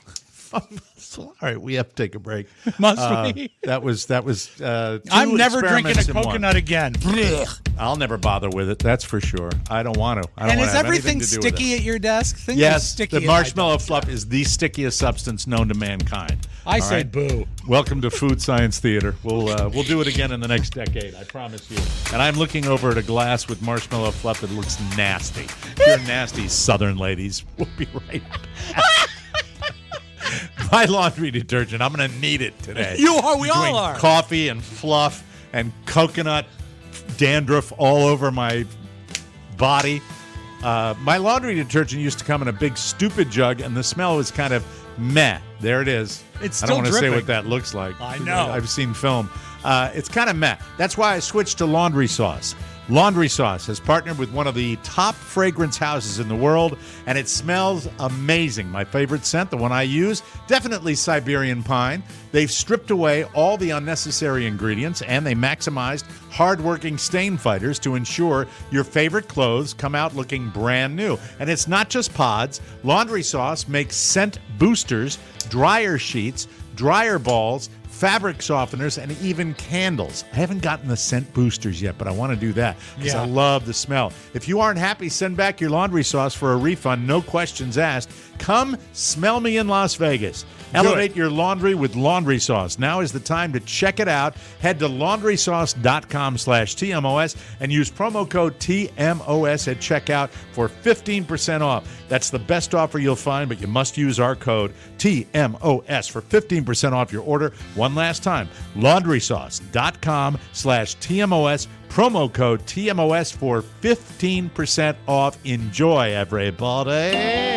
All right, we have to take a break. Must we? That was. I'm never drinking a experiments in one. coconut again. I'll never bother with it. That's for sure. I don't want to. I don't And want is to have everything anything to do with it. sticky at your desk? Things are Yes, sticky. the at my marshmallow desk. fluff is the stickiest substance known to mankind. I All say right? boo. Welcome to Food Science Theater. We'll do it again in the next decade. I promise you. And I'm looking over at a glass with marshmallow fluff that looks nasty. Pure nasty Southern ladies. We'll be right back. My laundry detergent. I'm going to need it today. You are. We all Between are. Coffee and fluff and coconut dandruff all over my body. My laundry detergent used to come in a big stupid jug, and the smell was kind of meh. There it is. It's I still don't want to say dripping. what that looks like. I know. I've seen film. It's kind of meh. That's why I switched to Laundry Sauce. Laundry Sauce has partnered with one of the top fragrance houses in the world, and it smells amazing. My favorite scent, the one I use, definitely Siberian Pine. They've stripped away all the unnecessary ingredients, and they maximized hardworking stain fighters to ensure your favorite clothes come out looking brand new. And it's not just pods. Laundry Sauce makes scent boosters, dryer sheets, dryer balls, fabric softeners, and even candles. I haven't gotten the scent boosters yet, but I want to do that because I love the smell. If you aren't happy, send back your Laundry Sauce for a refund. No questions asked. Come smell me in Las Vegas. Elevate your laundry with Laundry Sauce. Now is the time to check it out. Head to laundrysauce.com/TMOS and use promo code TMOS at checkout for 15% off. That's the best offer you'll find, but you must use our code TMOS for 15% off your order. One last time, laundrysauce.com/TMOS, promo code TMOS for 15% off. Enjoy, everybody.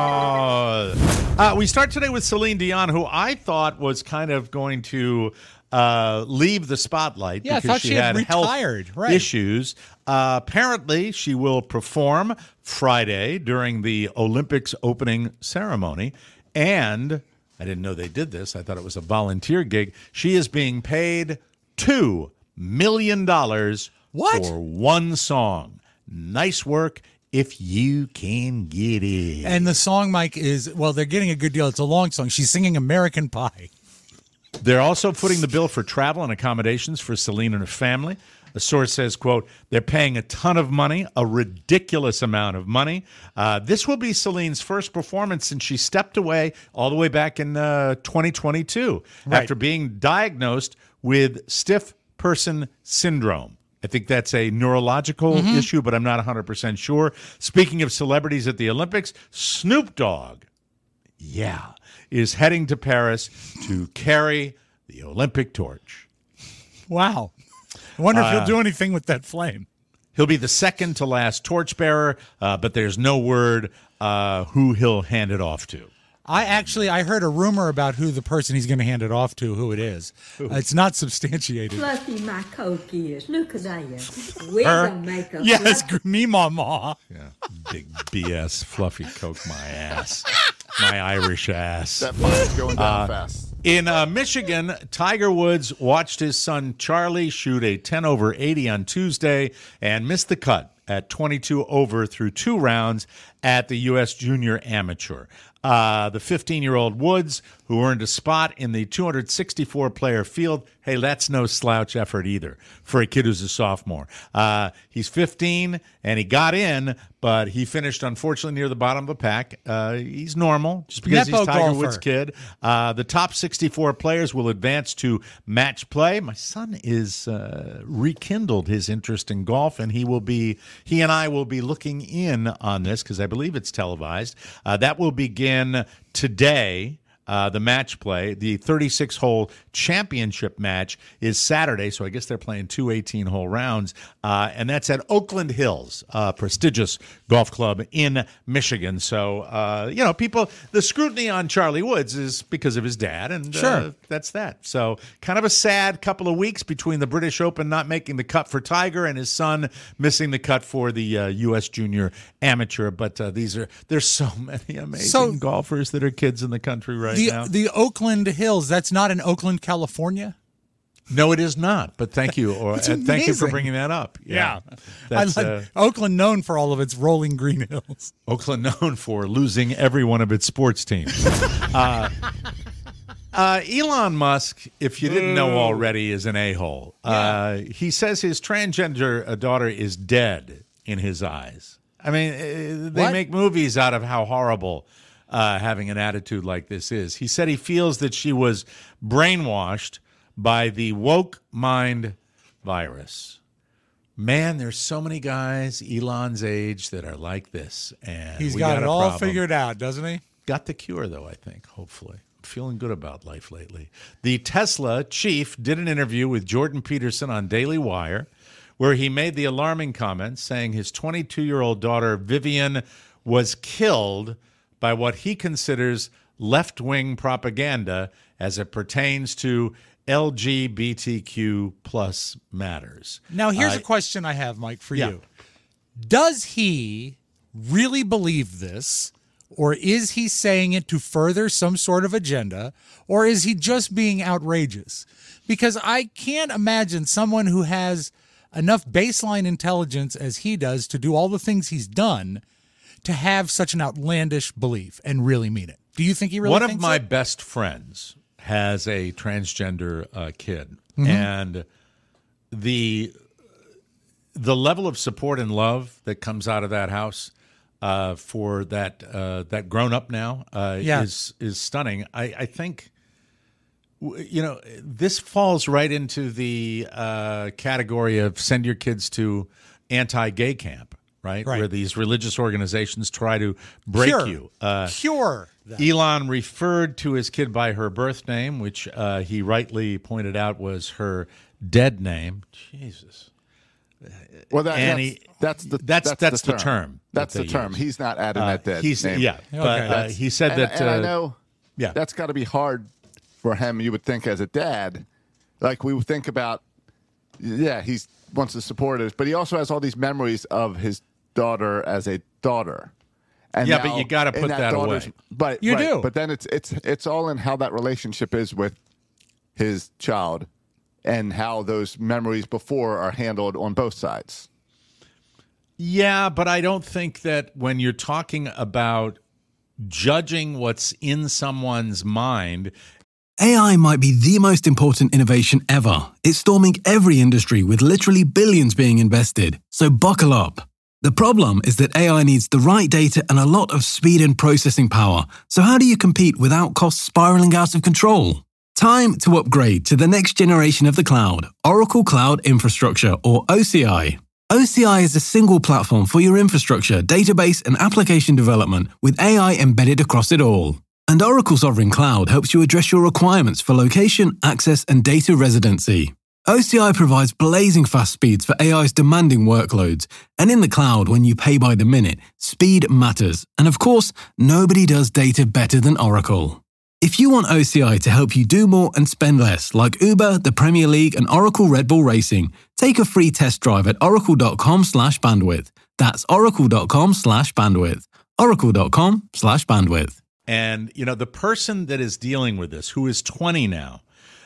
We start today with Celine Dion, who I thought was kind of going to leave the spotlight Yeah, I because thought she she had had retired. health Right. issues. Apparently, she will perform Friday during the Olympics opening ceremony. And I didn't know they did this. I thought it was a volunteer gig. She is being paid $2 million for one song. Nice work if you can get it. And the song, Mike, is, well, they're getting a good deal. It's a long song. She's singing American Pie. They're also footing the bill for travel and accommodations for Celine and her family. A source says, quote, they're paying a ton of money, a ridiculous amount of money. This will be Celine's first performance since she stepped away all the way back in 2022 after being diagnosed with stiff person syndrome. I think that's a neurological issue, but I'm not 100% sure. Speaking of celebrities at the Olympics, Snoop Dogg, is heading to Paris to carry the Olympic torch. Wow. I wonder if he'll do anything with that flame. He'll be the second to last torchbearer, but there's no word who he'll hand it off to. I heard a rumor about who the person he's going to hand it off to, who it is. It's not substantiated. Fluffy, my Coke is. Look at that. We're going to make a Yes, me mama. Yeah, big BS, Fluffy Coke, my ass. My Irish ass. That fire's going down fast. In Michigan, Tiger Woods watched his son Charlie shoot a 10 over 80 on Tuesday and missed the cut at 22 over through 2 rounds at the U.S. Junior Amateur. The 15-year-old Woods, who earned a spot in the 264-player field, hey, that's no slouch effort either for a kid who's a sophomore. He's 15, and he got in, but he finished, unfortunately, near the bottom of the pack. He's normal, just because Nepo he's Tiger golfer. Woods' kid. The top 64 players will advance to match play. My son is rekindled his interest in golf, and he and I will be looking in on this because I believe it's televised. That will begin today. The match play, the 36-hole championship match is Saturday, so I guess they're playing 2 18-hole rounds, and that's at Oakland Hills, a prestigious golf club in Michigan. So, people, the scrutiny on Charlie Woods is because of his dad, and that's that. So, kind of a sad couple of weeks between the British Open not making the cut for Tiger and his son missing the cut for the U.S. Junior Amateur. But there's so many amazing golfers that are kids in the country right now. The Oakland Hills, that's not in Oakland, California? No, it is not. But thank you, thank you for bringing that up. Yeah. That's Oakland known for all of its rolling green hills. Oakland known for losing every one of its sports teams. Elon Musk, if you didn't know already, is an a-hole. He says his transgender daughter is dead in his eyes. I mean, they make movies out of how horrible having an attitude like this is. He said he feels that she was brainwashed by the woke mind virus. Man, there's so many guys Elon's age that are like this. And he's got it all figured out, doesn't he? Got the cure, though, I think, hopefully. I'm feeling good about life lately. The Tesla chief did an interview with Jordan Peterson on Daily Wire where he made the alarming comment saying his 22-year-old daughter, Vivian, was killed by what he considers left-wing propaganda as it pertains to LGBTQ plus matters. Now, here's a question I have, Mike, for you. Does he really believe this, or is he saying it to further some sort of agenda, or is he just being outrageous? Because I can't imagine someone who has enough baseline intelligence as he does to do all the things he's done to have such an outlandish belief and really mean it. Do you think he really thinks One of my best friends has a transgender kid, and the level of support and love that comes out of that house for that grown up now is stunning. I think this falls right into the category of send your kids to anti-gay camp. Right, where these religious organizations try to break you. Cure that. Elon referred to his kid by her birth name, which he rightly pointed out was her dead name. Jesus. Well, that's the term. That's the term. He's not adding that dead name. Yeah, but he said that. And I know that's got to be hard for him, you would think, as a dad. Like we think about, he wants to support us, but he also has all these memories of his daughter as a daughter. And yeah, but you got to put that away. But you do. But then it's all in how that relationship is with his child, and how those memories before are handled on both sides. Yeah, but I don't think that when you're talking about judging what's in someone's mind. AI might be the most important innovation ever. It's storming every industry with literally billions being invested. So buckle up. The problem is that AI needs the right data and a lot of speed and processing power. So how do you compete without costs spiraling out of control? Time to upgrade to the next generation of the cloud, Oracle Cloud Infrastructure, or OCI. OCI is a single platform for your infrastructure, database, and application development with AI embedded across it all. And Oracle Sovereign Cloud helps you address your requirements for location, access, and data residency. OCI provides blazing fast speeds for AI's demanding workloads. And in the cloud, when you pay by the minute, speed matters. And of course, nobody does data better than Oracle. If you want OCI to help you do more and spend less, like Uber, the Premier League, and Oracle Red Bull Racing, take a free test drive at oracle.com/bandwidth. That's oracle.com/bandwidth. oracle.com/bandwidth. And, the person that is dealing with this, who is 20 now,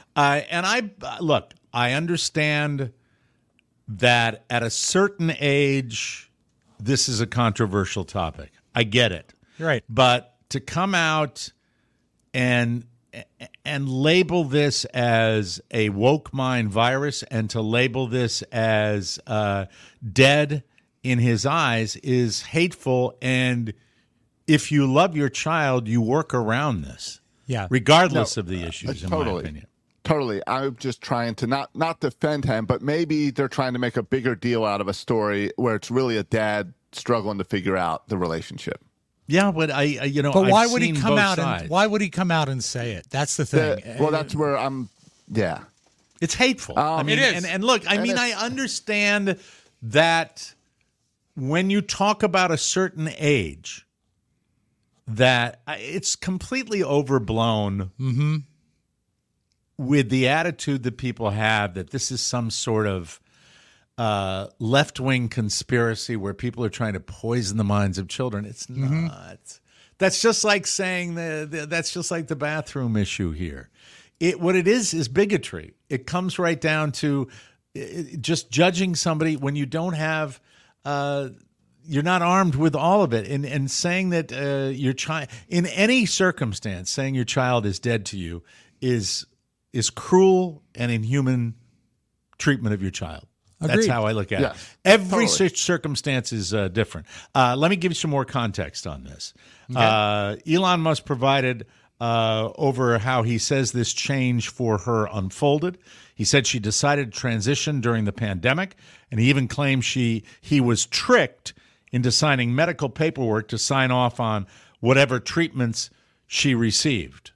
I understand that at a certain age, this is a controversial topic. I get it. Right. But to come out and label this as a woke mind virus and to label this as dead in his eyes is hateful. And if you love your child, you work around this. Yeah. Regardless of the issues, in totally. my opinion. Totally. I'm just trying to not defend him, but maybe they're trying to make a bigger deal out of a story where it's really a dad struggling to figure out the relationship. Yeah, but But why would he come out and why would he come out and say it? That's the thing. That's where I'm. Yeah, it's hateful. It is. And look, I understand that when you talk about a certain age, that it's completely overblown. Mm-hmm. With the attitude that people have that this is some sort of left-wing conspiracy where people are trying to poison the minds of children. It's not. Mm-hmm. That's just like saying that's just like the bathroom issue here. What it is bigotry. It comes right down to just judging somebody when you don't have you're not armed with all of it, and saying that your child, in any circumstance, saying your child is dead to you is cruel and inhuman treatment of your child. Agreed. That's how I look at it. Every circumstance is different. Let me give you some more context on this. Okay. Elon Musk provided over how he says this change for her unfolded. He said she decided to transition during the pandemic, and he even claimed he was tricked into signing medical paperwork to sign off on whatever treatments she received.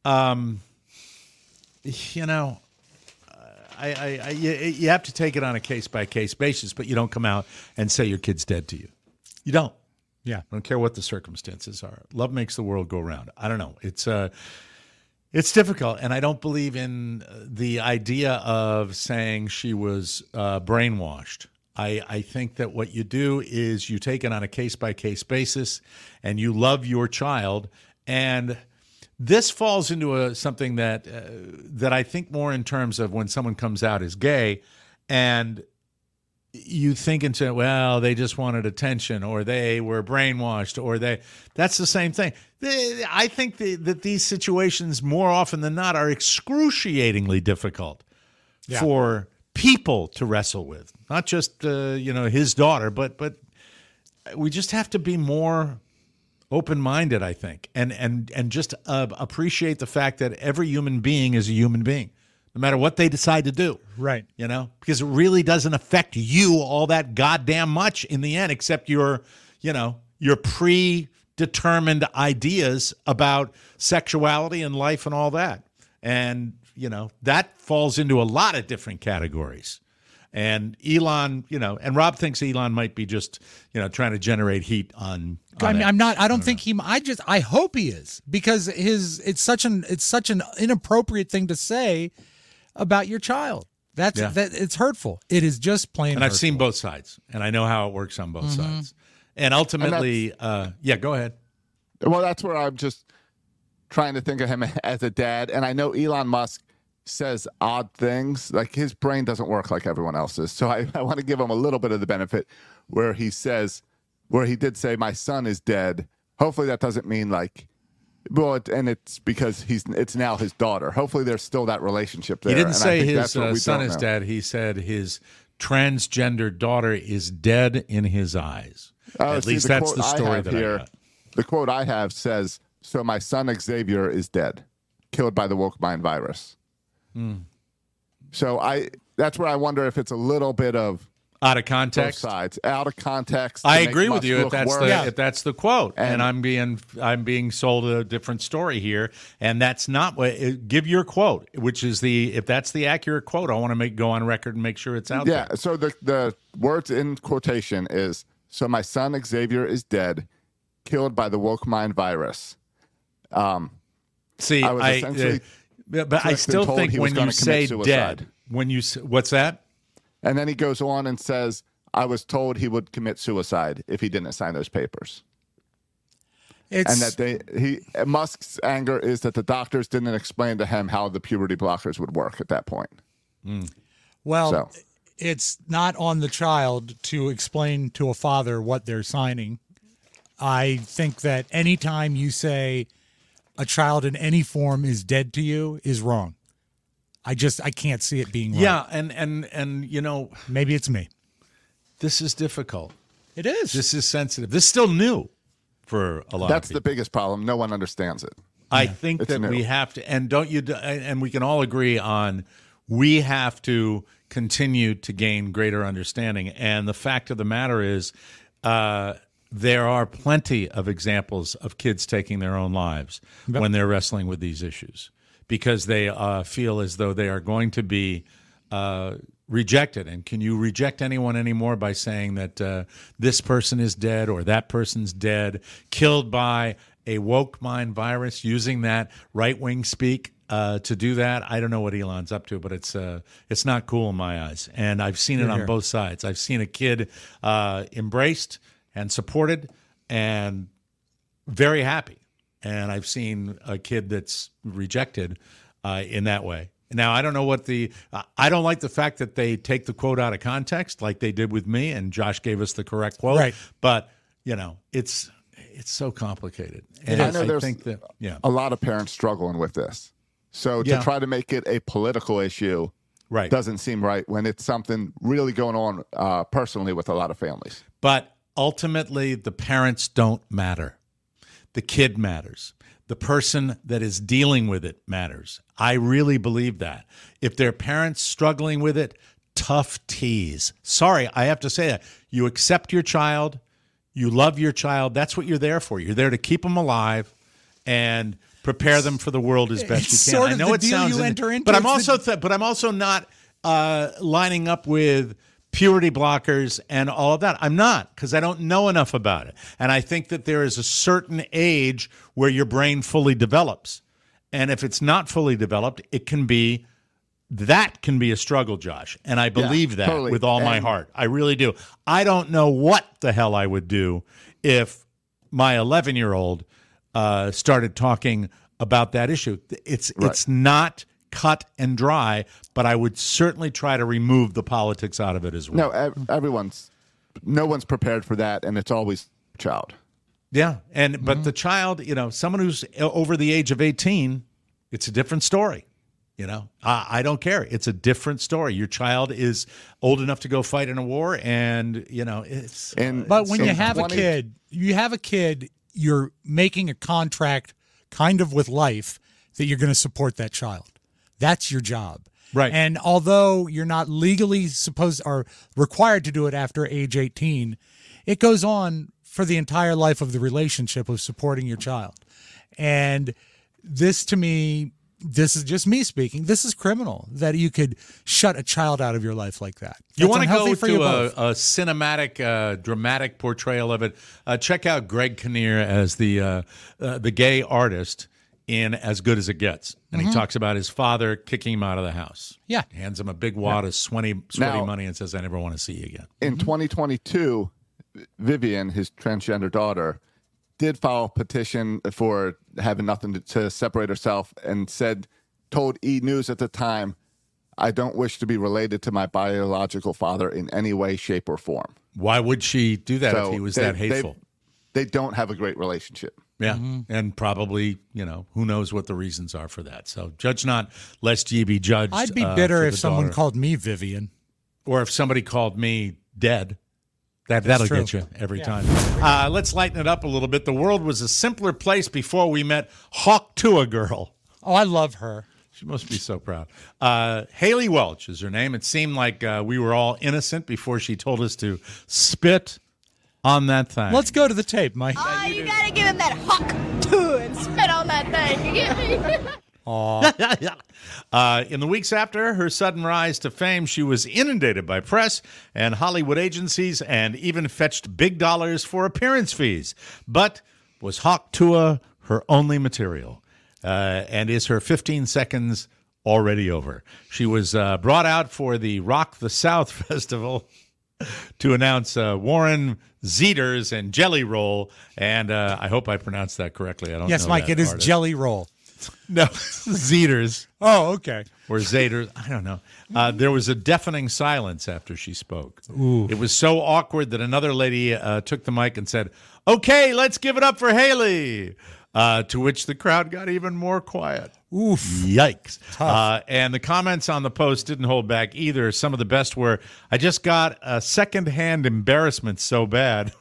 You have to take it on a case-by-case basis, but you don't come out and say your kid's dead to you. You don't. Yeah. I don't care what the circumstances are. Love makes the world go round. I don't know. It's difficult, and I don't believe in the idea of saying she was brainwashed. I think that what you do is you take it on a case-by-case basis, and you love your child, and this falls into something that I think more in terms of when someone comes out as gay, and you think into, well, they just wanted attention, or they were brainwashed, or that's the same thing. I think that these situations more often than not are excruciatingly difficult for people to wrestle with, not just his daughter, but we just have to be more open-minded, I think, and just appreciate the fact that every human being is a human being, no matter what they decide to do. Right. Because it really doesn't affect you all that goddamn much in the end, except your predetermined ideas about sexuality and life and all that. And, that falls into a lot of different categories. And Elon, and Rob thinks Elon might be just, trying to generate heat on I'm not. I don't think he. I hope he is, because it's such an inappropriate thing to say. about your child. That it's hurtful. It is just plain. And hurtful. I've seen both sides, and I know how it works on both sides. And ultimately, go ahead. Well, that's where I'm just trying to think of him as a dad. And I know Elon Musk says odd things. Like, his brain doesn't work like everyone else's. So I want to give him a little bit of the benefit where he did say, my son is dead. Hopefully that doesn't mean like, well, and it's because it's now his daughter. Hopefully there's still that relationship there. He didn't say his son is dead. He said his transgender daughter is dead in his eyes. At least that's the story that I got. The quote I have says, so my son Xavier is dead, killed by the woke mind virus. So that's where I wonder if it's a little bit of out of context. Both sides, out of context. I agree with you if that's the quote, and I'm being sold a different story here, and that's not what. Give your quote, which is if that's the accurate quote, I want to go on record and make sure it's out there. Yeah. So the words in quotation is, so my son Xavier is dead, killed by the woke mind virus. But I still think when you say dead, what's that? And then he goes on and says, I was told he would commit suicide if he didn't sign those papers. Musk's anger is that the doctors didn't explain to him how the puberty blockers would work at that point. Well, it's not on the child to explain to a father what they're signing. I think that anytime you say a child in any form is dead to you is wrong. I can't see it being right. Yeah, and you know, maybe it's me. This is difficult. It is. This is sensitive. This is still new for a lot of people. That's the biggest problem. No one understands it. I think that we have to, and we can all agree on, we have to continue to gain greater understanding. And the fact of the matter is, there are plenty of examples of kids taking their own lives when they're wrestling with these issues, because they feel as though they are going to be rejected. And can you reject anyone anymore by saying that this person is dead or that person's dead, killed by a woke mind virus, using that right-wing speak to do that? I don't know what Elon's up to, but it's not cool in my eyes. And I've seen it on both sides. I've seen a kid embraced and supported and very happy. And I've seen a kid that's rejected in that way. Now, I don't know what I don't like the fact that they take the quote out of context like they did with me, and Josh gave us the correct quote. Right. But, you know, it's so complicated. And I know there's a lot of parents struggling with this. So to try to make it a political issue doesn't seem right when it's something really going on personally with a lot of families. But ultimately, the parents don't matter. The kid matters. The person that is dealing with it matters. I really believe that. If their parents struggling with it, tough tease. Sorry, I have to say that. You accept your child. You love your child. That's what you're there for. You're there to keep them alive and prepare them for the world as best you can. I know it sounds, but I'm also not lining up with puberty blockers and all of that. I'm not, because I don't know enough about it. And I think that there is a certain age where your brain fully develops. And if it's not fully developed, that can be a struggle, Josh. And I believe that with all my heart. I really do. I don't know what the hell I would do if my 11-year-old started talking about that issue. It's not cut and dry, but I would certainly try to remove the politics out of it as well. No, no one's prepared for that, and it's always child. Yeah, but the child, someone who's over the age of 18, it's a different story. I don't care. It's a different story. Your child is old enough to go fight in a war, and it's. But when you have a kid, you're making a contract, kind of with life, that you're going to support that child. That's your job. Right. And although you're not legally supposed or required to do it after age 18, it goes on for the entire life of the relationship of supporting your child. And this, to me, this is just me speaking. This is criminal that you could shut a child out of your life like that. You want to go to a cinematic, dramatic portrayal of it? Check out Greg Kinnear as the gay artist in As Good as It Gets. And he talks about his father kicking him out of the house. Yeah. Hands him a big wad of sweaty Now, money and says, I never want to see you again. In 2022, Vivian, his transgender daughter, did file a petition for having nothing to separate herself and told E! News at the time, I don't wish to be related to my biological father in any way, shape, or form. Why would she do that if he was that hateful? They don't have a great relationship. Yeah, and probably, who knows what the reasons are for that. So judge not, lest ye be judged. I'd be bitter for if the someone daughter. called me Vivian. Or if somebody called me dead. That'll get you every time. Let's lighten it up a little bit. The world was a simpler place before we met Hawk Tuah Girl. Oh, I love her. She must be so proud. Haley Welch is her name. It seemed like we were all innocent before she told us to spit on that thing. Let's go to the tape, Mike. Oh, you gotta give him that hawk too and spit on that thing. You get me? In the weeks after her sudden rise to fame, she was inundated by press and Hollywood agencies and even fetched big dollars for appearance fees. But was Hawk Tuah her only material? And is her 15 seconds already over? She was brought out for the Rock the South Festival to announce Warren Zeters and Jelly Roll. And I hope I pronounced that correctly. I don't know. Yes, Mike, it is Jelly Roll. No, Zeters. Oh, okay. Or Zaters. I don't know. There was a deafening silence after she spoke. Ooh. It was so awkward that another lady took the mic and said, okay, let's give it up for Haley. To which the crowd got even more quiet. Oof. Yikes. And the comments on the post didn't hold back either. Some of the best were, I just got a secondhand embarrassment so bad.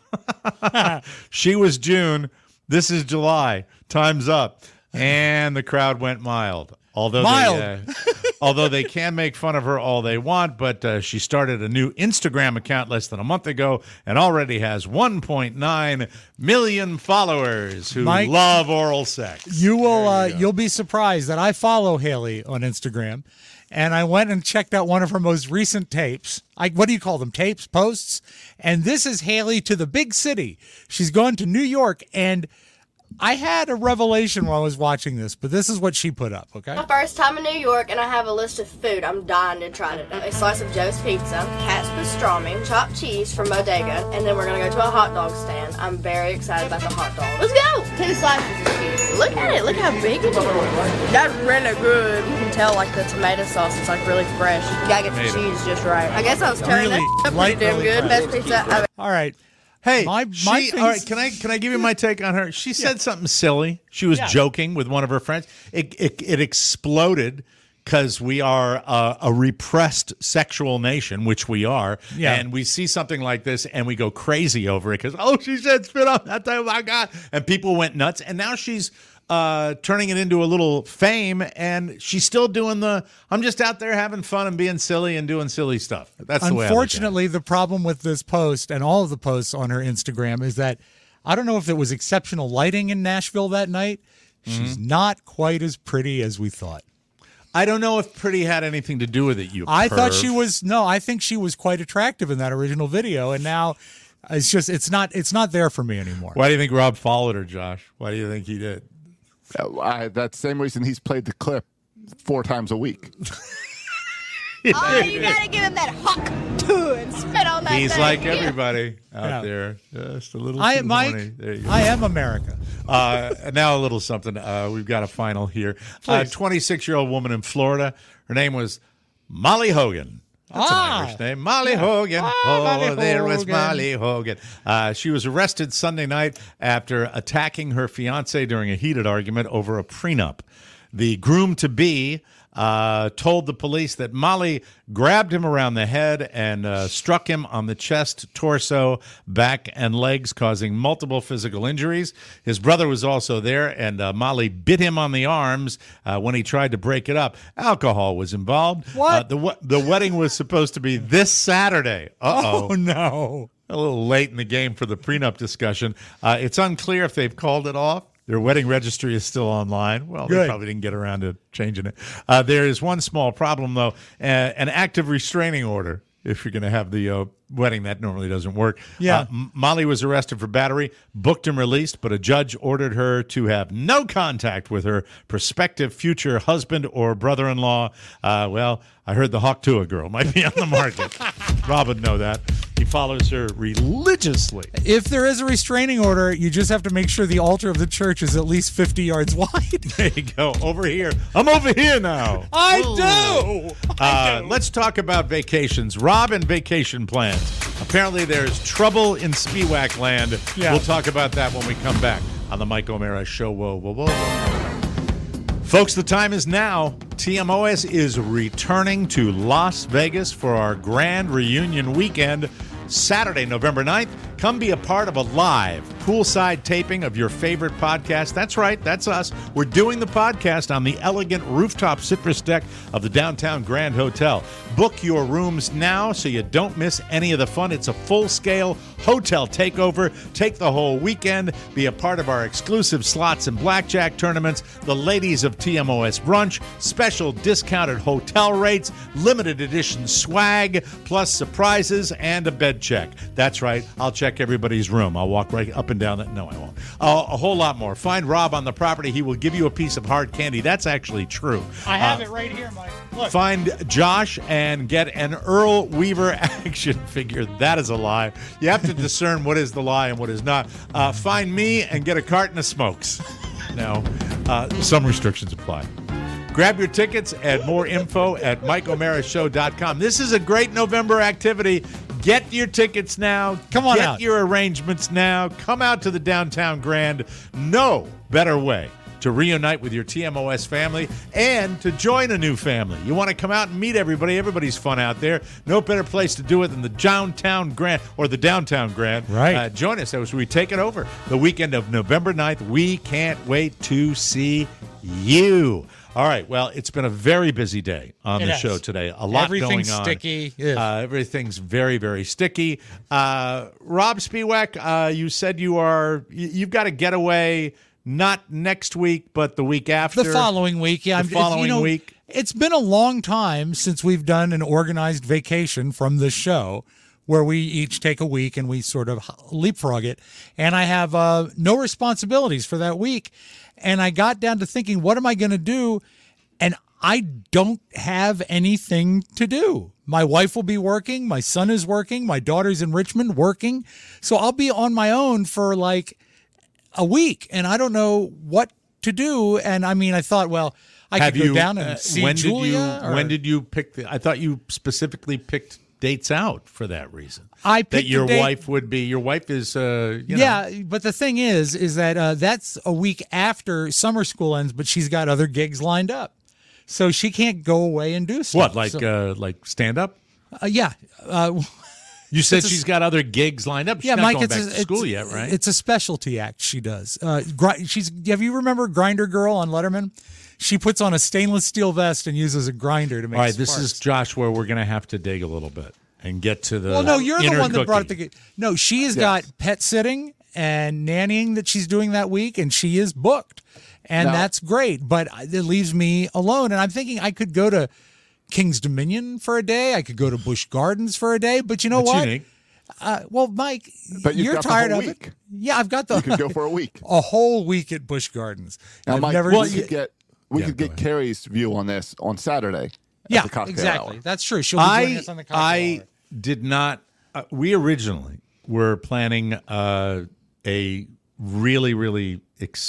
She was June. This is July. Time's up. And the crowd went mild. Although they can make fun of her all they want, but she started a new Instagram account less than a month ago and already has 1.9 million followers who love oral sex. You'll be surprised that I follow Haley on Instagram, and I went and checked out one of her most recent tapes. What do you call them? Tapes? Posts? And this is Haley to the big city. She's gone to New York, and I had a revelation while I was watching this, but this is what she put up, okay? My first time in New York, and I have a list of food I'm dying to try today. A slice of Joe's Pizza, Cat's Pastrami, chopped cheese from Bodega, and then we're going to go to a hot dog stand. I'm very excited about the hot dog. Let's go! 2 slices of cheese. Look at it. Look how big it is. That's really good. You can tell, like, the tomato sauce is, like, really fresh. You got to get the cheese just right. I guess I was turning that up pretty damn good. Best pizza I've All right. Hey, my all right, can I give you my take on her? She said something silly. She was joking with one of her friends. It exploded because we are a repressed sexual nation, which we are, and we see something like this and we go crazy over it because, she said spit on that thing, oh my God. And people went nuts. And now she's turning it into a little fame, and she's still doing I'm just out there having fun and being silly and doing silly stuff. That's the way I look at it. Unfortunately, the problem with this post and all of the posts on her Instagram is that I don't know if it was exceptional lighting in Nashville that night. She's not quite as pretty as we thought. I don't know if pretty had anything to do with it, I thought she was, I think she was quite attractive in that original video, and now it's not there for me anymore. Why do you think Rob followed her, Josh? Why do you think he did? That's the same reason he's played the clip 4 times a week. Oh, you gotta give him that hawk too and spit on that He's thing. like everybody out there. Just a little too Mike, horny. There you go. I am America. Now a little something. We've got a final here. 26-year-old woman in Florida. Her name was Molly Hogan. That's an Irish name. Molly Hogan. Molly there was Hogan. Molly Hogan. She was arrested Sunday night after attacking her fiancé during a heated argument over a prenup. The groom-to-be told the police that Molly grabbed him around the head and struck him on the chest, torso, back, and legs, causing multiple physical injuries. His brother was also there, and Molly bit him on the arms when he tried to break it up. Alcohol was involved. What? The wedding was supposed to be this Saturday. Uh-oh. Oh, no. A little late in the game for the prenup discussion. It's unclear if they've called it off. Their wedding registry is still online. Well, they probably didn't get around to changing it. There is one small problem, though. An active restraining order if you're going to have the wedding. That normally doesn't work. Yeah. Molly was arrested for battery, booked and released, but a judge ordered her to have no contact with her prospective future husband or brother-in-law. Well, I heard the Hawk Tuah girl might be on the market. Rob would know that. He follows her religiously. If there is a restraining order, you just have to make sure the altar of the church is at least 50 yards wide. There you go. Over here. I'm over here now. I do. Let's talk about vacations. Rob and vacation plans. Apparently there's trouble in Spiewak land. Yeah. We'll talk about that when we come back on the Mike O'Mara Show. Whoa, whoa, whoa, whoa. Folks, the time is now. TMOS is returning to Las Vegas for our grand reunion weekend, Saturday, November 9th. Come be a part of a live poolside taping of your favorite podcast. That's right, that's us. We're doing the podcast on the elegant rooftop citrus deck of the Downtown Grand Hotel. Book your rooms now so you don't miss any of the fun. It's a full-scale hotel takeover. Take the whole weekend. Be a part of our exclusive slots and blackjack tournaments, the ladies of TMOS brunch, special discounted hotel rates, limited edition swag, plus surprises and a bed check. That's right, I'll check everybody's room. I'll walk right up and down that. No, I won't. A whole lot more. Find Rob on the property. He will give you a piece of hard candy. That's actually true. I have it right here, Mike. Look. Find Josh and get an Earl Weaver action figure. That is a lie. You have to discern what is the lie and what is not. Find me and get a carton of smokes. No, some restrictions apply. Grab your tickets and more info at MikeO'MaraShow.com. This is a great November activity. Get your tickets now. Come on Get out. your arrangements now. Come out to the Downtown Grand. No better way to reunite with your TMOS family and to join a new family. You want to come out and meet everybody. Everybody's fun out there. No better place to do it than the Downtown Grand or the Downtown Grand. Right. Join us as we take it over the weekend of November 9th. We can't wait to see you. All right. Well, it's been a very busy day on the show today. A lot Everything's going on. sticky. Yeah. Everything's very, very sticky. Rob Spiewak, you said you've got a getaway not next week, but the week after. The following week. Yeah. The following week. It's been a long time since we've done an organized vacation from this show where we each take a week and we sort of leapfrog it. And I have no responsibilities for that week. And I got down to thinking, what am I going to do? And I don't have anything to do. My wife will be working. My son is working. My daughter's in Richmond working. So I'll be on my own for like a week. And I don't know what to do. And I mean, I thought, well, I could go down and see Julia. When did you pick I thought you specifically picked dates out for that reason. I picked that your a date. wife would be. Your wife is, Yeah, but the thing is that that's a week after summer school ends, but she's got other gigs lined up, so she can't go away and do stuff. What, like stand up? Yeah. You said she's got other gigs lined up. She's not Mike, going back to school yet, right? It's a specialty act she does. Have you remember Grinder Girl on Letterman? She puts on a stainless steel vest and uses a grinder to make. All right, sparks. this is Josh, where we're going to have to dig a little bit and get to the. Well, no, you're the inner one that brought cookie. it. No, she has got pet sitting and nannying that she's doing that week, and she is booked, and that's great. But it leaves me alone, and I'm thinking I could go to King's Dominion for a day. I could go to Busch Gardens for a day. But you know That's what? unique. Well, Mike, But you've you're got the tired whole of week. it. Yeah, I've got the. You could go for a week. A whole week at Busch Gardens. Now, I've Mike, never. we could get Carrie's view on this on Saturday. At Yeah, the cocktail exactly. hour. That's true. She'll be joining us on the cocktail hour. did not. We originally were planning a really, really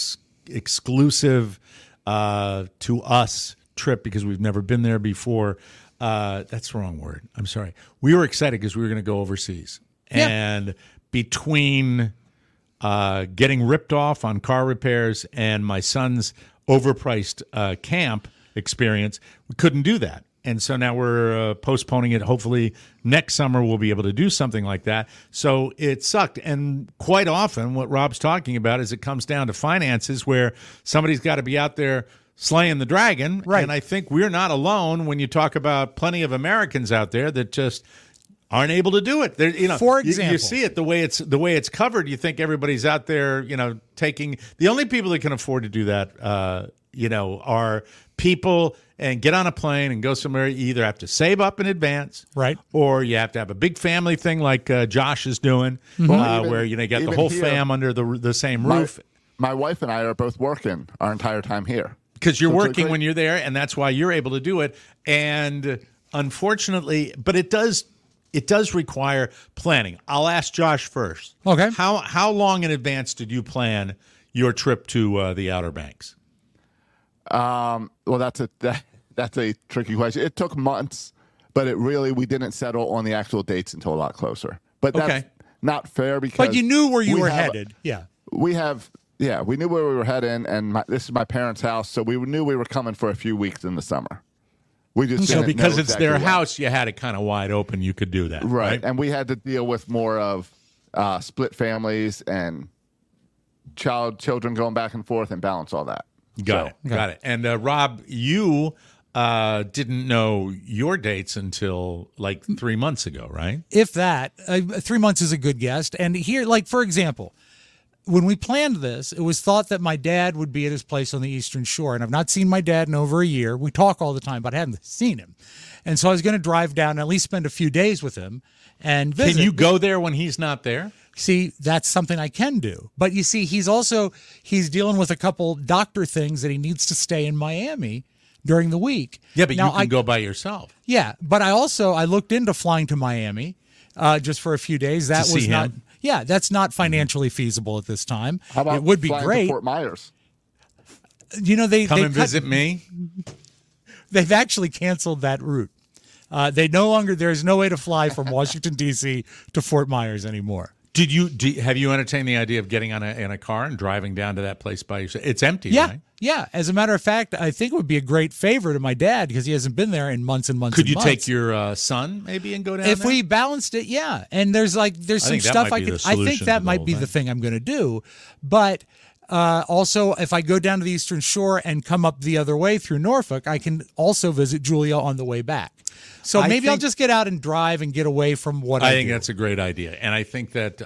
exclusive to us trip because we've never been there before. That's the wrong word. I'm sorry. We were excited because we were going to go overseas. Yeah. And between getting ripped off on car repairs and my son's overpriced camp experience, we couldn't do that. And so now we're postponing it. Hopefully next summer we'll be able to do something like that. So it sucked. And quite often what Rob's talking about is it comes down to finances where somebody's got to be out there slaying the dragon. Right. And I think we're not alone when you talk about plenty of Americans out there that just aren't able to do it. They're, For example, you see it the way it's covered. You think everybody's out there, taking. The only people that can afford to do that are people and get on a plane and go somewhere. You either have to save up in advance, right, or you have to have a big family thing like Josh is doing, where you get the whole fam under the same roof. My wife and I are both working our entire time here. Because you're working when you're there, and that's why you're able to do it. And unfortunately, but it does require planning. I'll ask Josh first. Okay. How long in advance did you plan your trip to the Outer Banks? Well, that's a tricky question. It took months, but we didn't settle on the actual dates until a lot closer. But that's not fair because. But you knew where you were headed. Yeah. We knew where we were heading, and this is my parents' house, so we knew we were coming for a few weeks in the summer. We just so didn't because know it's exactly their when. house, you had it kind of wide open. You could do that, right? And we had to deal with more of split families and children going back and forth and balance all that. Got it. And Rob, you didn't know your dates until like 3 months ago, right? If that, 3 months is a good guess. And here, like for example, when we planned this, it was thought that my dad would be at his place on the Eastern Shore, and I've not seen my dad in over a year. We talk all the time, but I hadn't seen him. And so I was going to drive down and at least spend a few days with him and visit. Can you go there when he's not there? See, that's something I can do. But you see, he's dealing with a couple doctor things that he needs to stay in Miami during the week. Yeah, but now, you can go by yourself. Yeah, but I looked into flying to Miami just for a few days. That to was see not him? Yeah, that's not financially feasible at this time. How about it would be flying great. to Fort Myers? They come and visit me. They've actually canceled that route. There's no way to fly from Washington D.C. to Fort Myers anymore. Have you entertained the idea of getting in a car and driving down to that place by yourself? It's empty, right? Yeah. As a matter of fact, I think it would be a great favor to my dad because he hasn't been there in months and months. Could you months. take your son maybe and go down? If we balanced it, yeah. And there's some stuff I could. I think that might be the thing I'm going to do. But also, if I go down to the Eastern Shore and come up the other way through Norfolk, I can also visit Julia on the way back. So maybe I'll just get out and drive and get away from what I think do. that's a great idea. And I think that,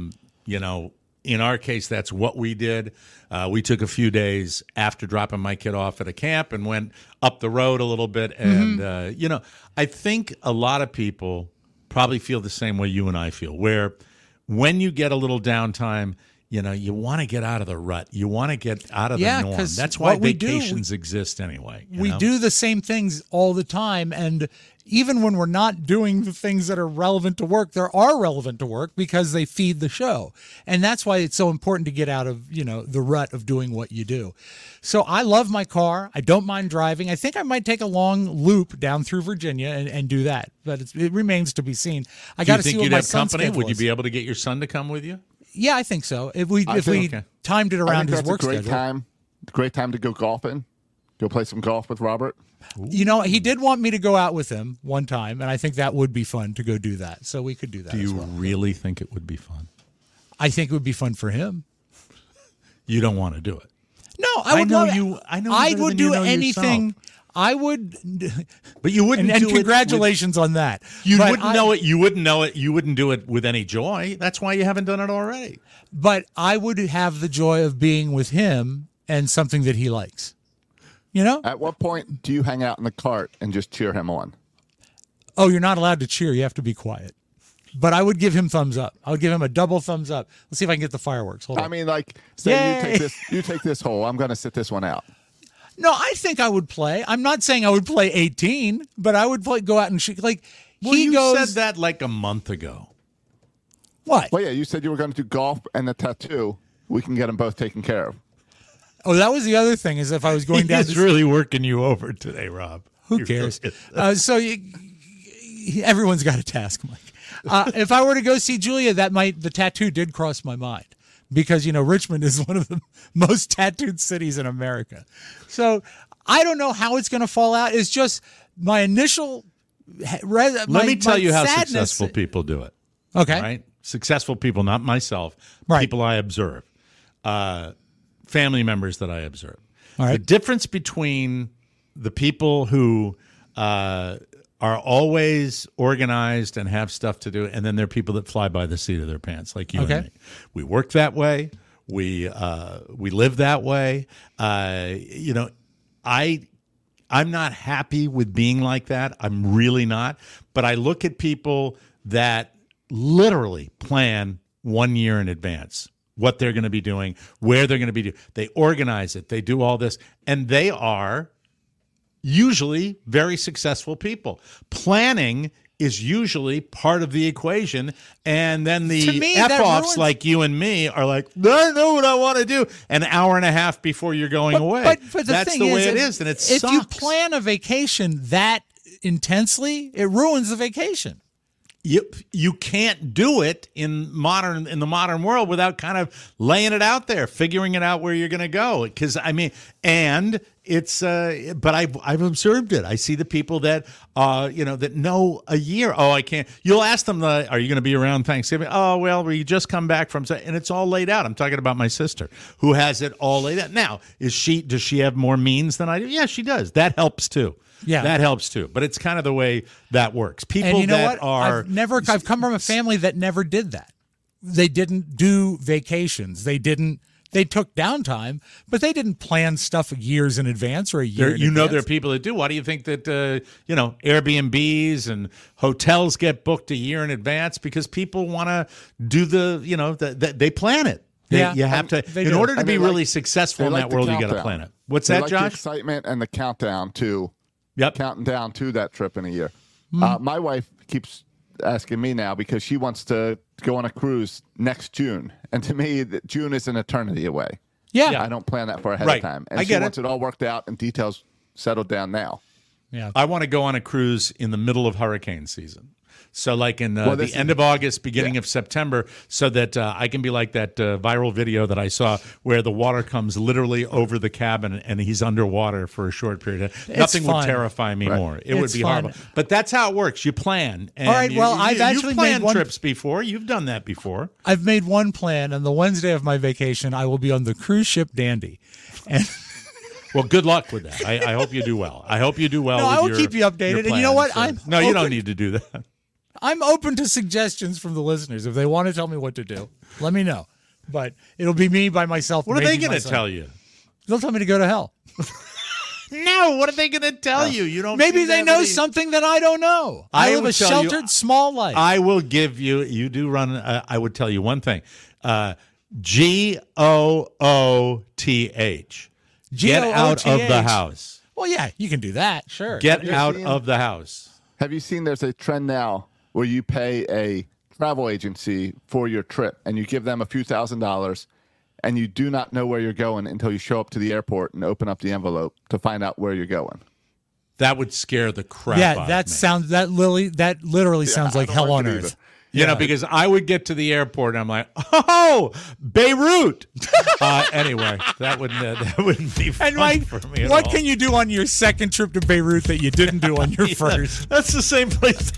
in our case, that's what we did. We took a few days after dropping my kid off at a camp and went up the road a little bit. And, I think a lot of people probably feel the same way you and I feel, where when you get a little downtime, you want to get out of the rut. You want to get out of the norm. That's why vacations exist anyway. We do the same things all the time. And even when we're not doing the things that are relevant to work, they are relevant to work because they feed the show. And that's why it's so important to get out of, the rut of doing what you do. So I love my car. I don't mind driving. I think I might take a long loop down through Virginia and do that. But it remains to be seen. I got to see what my son's schedule is. Would you be able to get your son to come with you? Yeah, I think so. If we timed it around his work schedule. Great time to go golfing. Go play some golf with Robert. Ooh. He did want me to go out with him one time, and I think that would be fun to go do that. So we could do that. Do you really think it would be fun? I think it would be fun for him. You don't want to do it. No, I would do anything. Yourself. I would, but you wouldn't. And congratulations on that. You wouldn't know it. You wouldn't know it. You wouldn't do it with any joy. That's why you haven't done it already. But I would have the joy of being with him and something that he likes. At what point do you hang out in the cart and just cheer him on? Oh, you're not allowed to cheer. You have to be quiet. But I would give him thumbs up. I would give him a double thumbs up. Let's see if I can get the fireworks. Hold on. I mean, say you take this hole. I'm going to sit this one out. No, I think I would play. I'm not saying I would play 18, but I would go out and shoot. You said that like a month ago. What? Well, yeah, you said you were going to do golf and the tattoo. We can get them both taken care of. Oh, that was the other thing, is if I was going down. He's really working you over today, Rob. Who cares? Everyone's got a task, Mike. If I were to go see Julia, the tattoo did cross my mind. Because, Richmond is one of the most tattooed cities in America. So I don't know how it's going to fall out. It's just my initial. Let me tell you how successful people do it. Okay. Right? Successful people, not myself. Right. People I observe. Family members that I observe. All right. The difference between the people who are always organized and have stuff to do, and then there are people that fly by the seat of their pants, like you and me. We work that way. We live that way. I'm not happy with being like that. I'm really not. But I look at people that literally plan 1 year in advance what they're going to be doing, where they're going to be doing. They organize it. They do all this. And they are usually very successful people. Planning is usually part of the equation, and then the F-offs like you and me are like, I know what I want to do, an hour and a half before you're going away. But the That's thing the way is, it is, and it if sucks. you plan a vacation that intensely, it ruins the vacation. You can't do it in the modern world without kind of laying it out there, figuring it out where you're going to go. Because and it's but I've observed it. I see the people that that know a year. Oh, I can't. You'll ask them, are you going to be around Thanksgiving? Oh, well, we just come back from, and it's all laid out. I'm talking about my sister who has it all laid out. Now, does she have more means than I do? Yeah, she does. That helps too. Yeah, that helps too. But it's kind of the way that works. People and you know that what? are I've come from a family that never did that. They didn't do vacations. They took downtime, but they didn't plan stuff years in advance or a year. There are people that do. Why do you think that Airbnbs and hotels get booked a year in advance? Because people want to do they plan it. You have to in order to be really successful in that world. You got to plan it. What's that, Josh? The excitement and the countdown to. Yep. Counting down to that trip in a year. My wife keeps asking me now because she wants to go on a cruise next June. And to me, June is an eternity away. Yeah. I don't plan that far ahead of time. And she wants it all worked out and details settled down now. Yeah. I want to go on a cruise in the middle of hurricane season. So like in the end of August, beginning of September, so that I can be like that viral video that I saw where the water comes literally over the cabin and he's underwater for a short period. Nothing would terrify me more. It would be horrible. But that's how it works. You plan. And all right, I've actually you've planned made trips before. You've done that before. I've made one plan. On the Wednesday of my vacation, I will be on the cruise ship Dandy. And well, good luck with that. I hope you do well. I hope you do well. No, with I will keep you updated. And you know what? You don't need to do that. I'm open to suggestions from the listeners. If they want to tell me what to do, let me know. But it'll be me by myself. What are they going to tell you? They'll tell me to go to hell. No, what are I going to tell you? You don't. Maybe they know something that I don't know. I live a sheltered, small life. I will give you. You do run. I would tell you one thing. GOOTH. Get out of the house. Well, yeah, you can do that. Sure. Get out of the house. Have you seen? There's a trend now where you pay a travel agency for your trip and you give them a few $1,000s and you do not know where you're going until you show up to the airport and open up the envelope to find out where you're going. That would scare the crap out of me. That literally sounds like hell on earth. You know, because I would get to the airport and I'm like, oh, Beirut. Anyway, that wouldn't be fun for me at all. What can you do on your second trip to Beirut that you didn't do on your first? That's the same place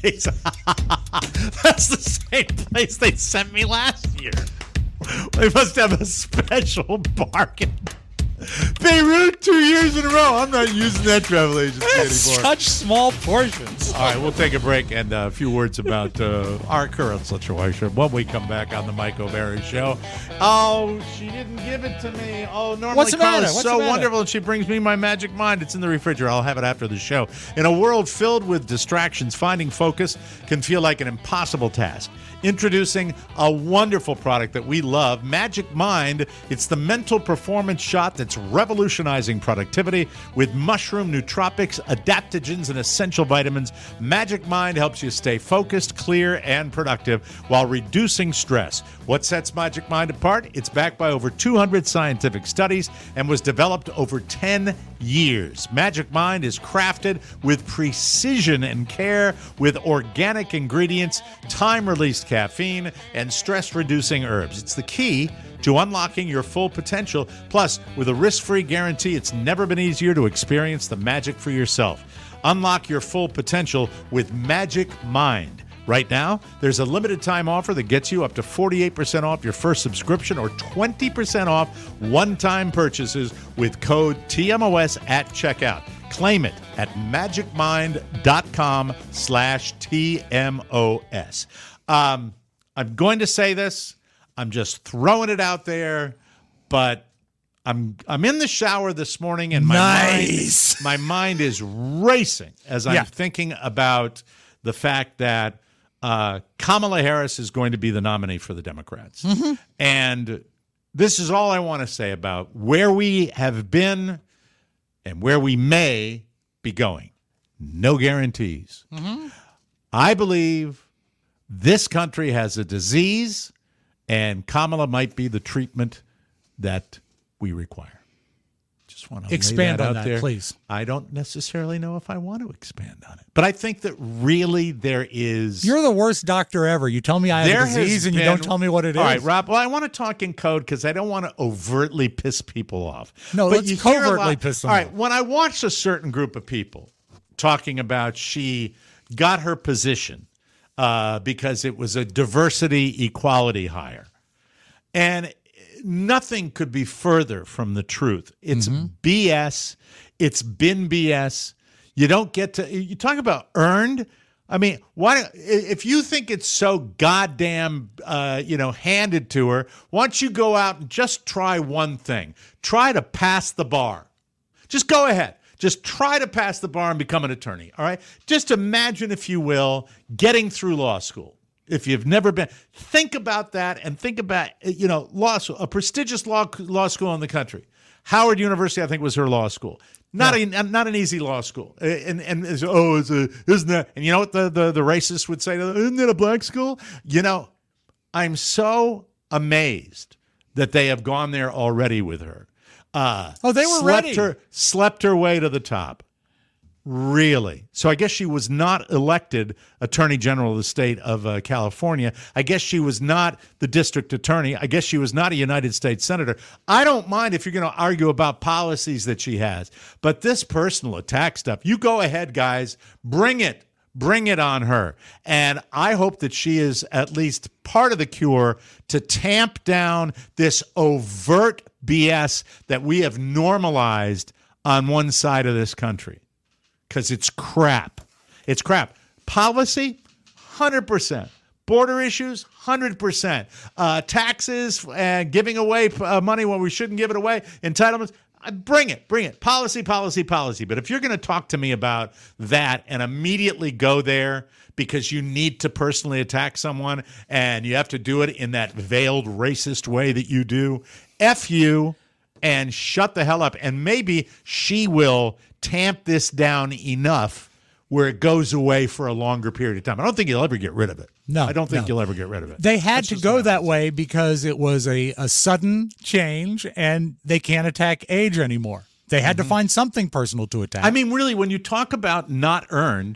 they sent me last year. They must have a special bargain. Beirut 2 years in a row. I'm not using that travel agency anymore. Such small portions. All right, we'll take a break and a few words about our current situation when we come back on the Mike O'Barry Show. Oh, she didn't give it to me. Oh, normally Carl is so wonderful and she brings me my magic mind. It's in the refrigerator. I'll have it after the show. In a world filled with distractions, finding focus can feel like an impossible task. Introducing a wonderful product that we love, Magic Mind. It's the mental performance shot that's revolutionizing productivity with mushroom nootropics, adaptogens, and essential vitamins. Magic Mind helps you stay focused, clear, and productive while reducing stress. What sets Magic Mind apart? It's backed by over 200 scientific studies and was developed over 10 years. Magic Mind is crafted with precision and care with organic ingredients, time-released caffeine, and stress-reducing herbs. It's the key to unlocking your full potential. Plus, with a risk-free guarantee, it's never been easier to experience the magic for yourself. Unlock your full potential with Magic Mind. Right now, there's a limited time offer that gets you up to 48% off your first subscription or 20% off one-time purchases with code TMOS at checkout. Claim it at magicmind.com/TMOS. I'm going to say this. I'm just throwing it out there, but I'm in the shower this morning, and my mind is racing as I'm thinking about the fact that Kamala Harris is going to be the nominee for the Democrats. Mm-hmm. And this is all I want to say about where we have been and where we may be going. No guarantees. Mm-hmm. I believe this country has a disease, and Kamala might be the treatment that we require. Just want to expand lay on out that, there. please. I don't necessarily know if I want to expand on it, but I think that really there is. You're the worst doctor ever. You tell me I have a disease and you don't tell me what it is. All right, Rob. Well, I want to talk in code because I don't want to overtly piss people off. No, but let's covertly piss them off. off. All right, when I watched a certain group of people talking about she got her position because it was a diversity equality hire, and nothing could be further from the truth. It's BS. It's been BS. You don't get to, you talk about earned. I mean, why, if you think it's so goddamn, handed to her, why don't you go out and just try one thing? Try to pass the bar. Just go ahead. Just try to pass the bar and become an attorney, all right? Just imagine, if you will, getting through law school. If you've never been, think about that and think about, law school, a prestigious law school in the country. Howard University, I think, was her law school. Not an easy law school. Isn't that? And you know what the racists would say to them? Isn't it a black school? I'm so amazed that they have gone there already with her. They were ready. Slept her way to the top. Really? So I guess she was not elected Attorney General of the state of California. I guess she was not the district attorney. I guess she was not a United States senator. I don't mind if you're going to argue about policies that she has. But this personal attack stuff, you go ahead, guys. Bring it. Bring it on her. And I hope that she is at least part of the cure to tamp down this overt BS that we have normalized on one side of this country. Because it's crap. It's crap. Policy, 100%. Border issues, 100%. Taxes and giving away money when we shouldn't give it away. Entitlements, bring it. Bring it. Policy, policy, policy. But if you're going to talk to me about that and immediately go there because you need to personally attack someone and you have to do it in that veiled racist way that you do, F you and shut the hell up. And maybe she will tamp this down enough where it goes away for a longer period of time. I don't think you'll ever get rid of it. No, I don't think you'll ever get rid of it. They had to go that way because it was a sudden change, and they can't attack age anymore. They had to find something personal to attack. I mean, really, when you talk about not earned,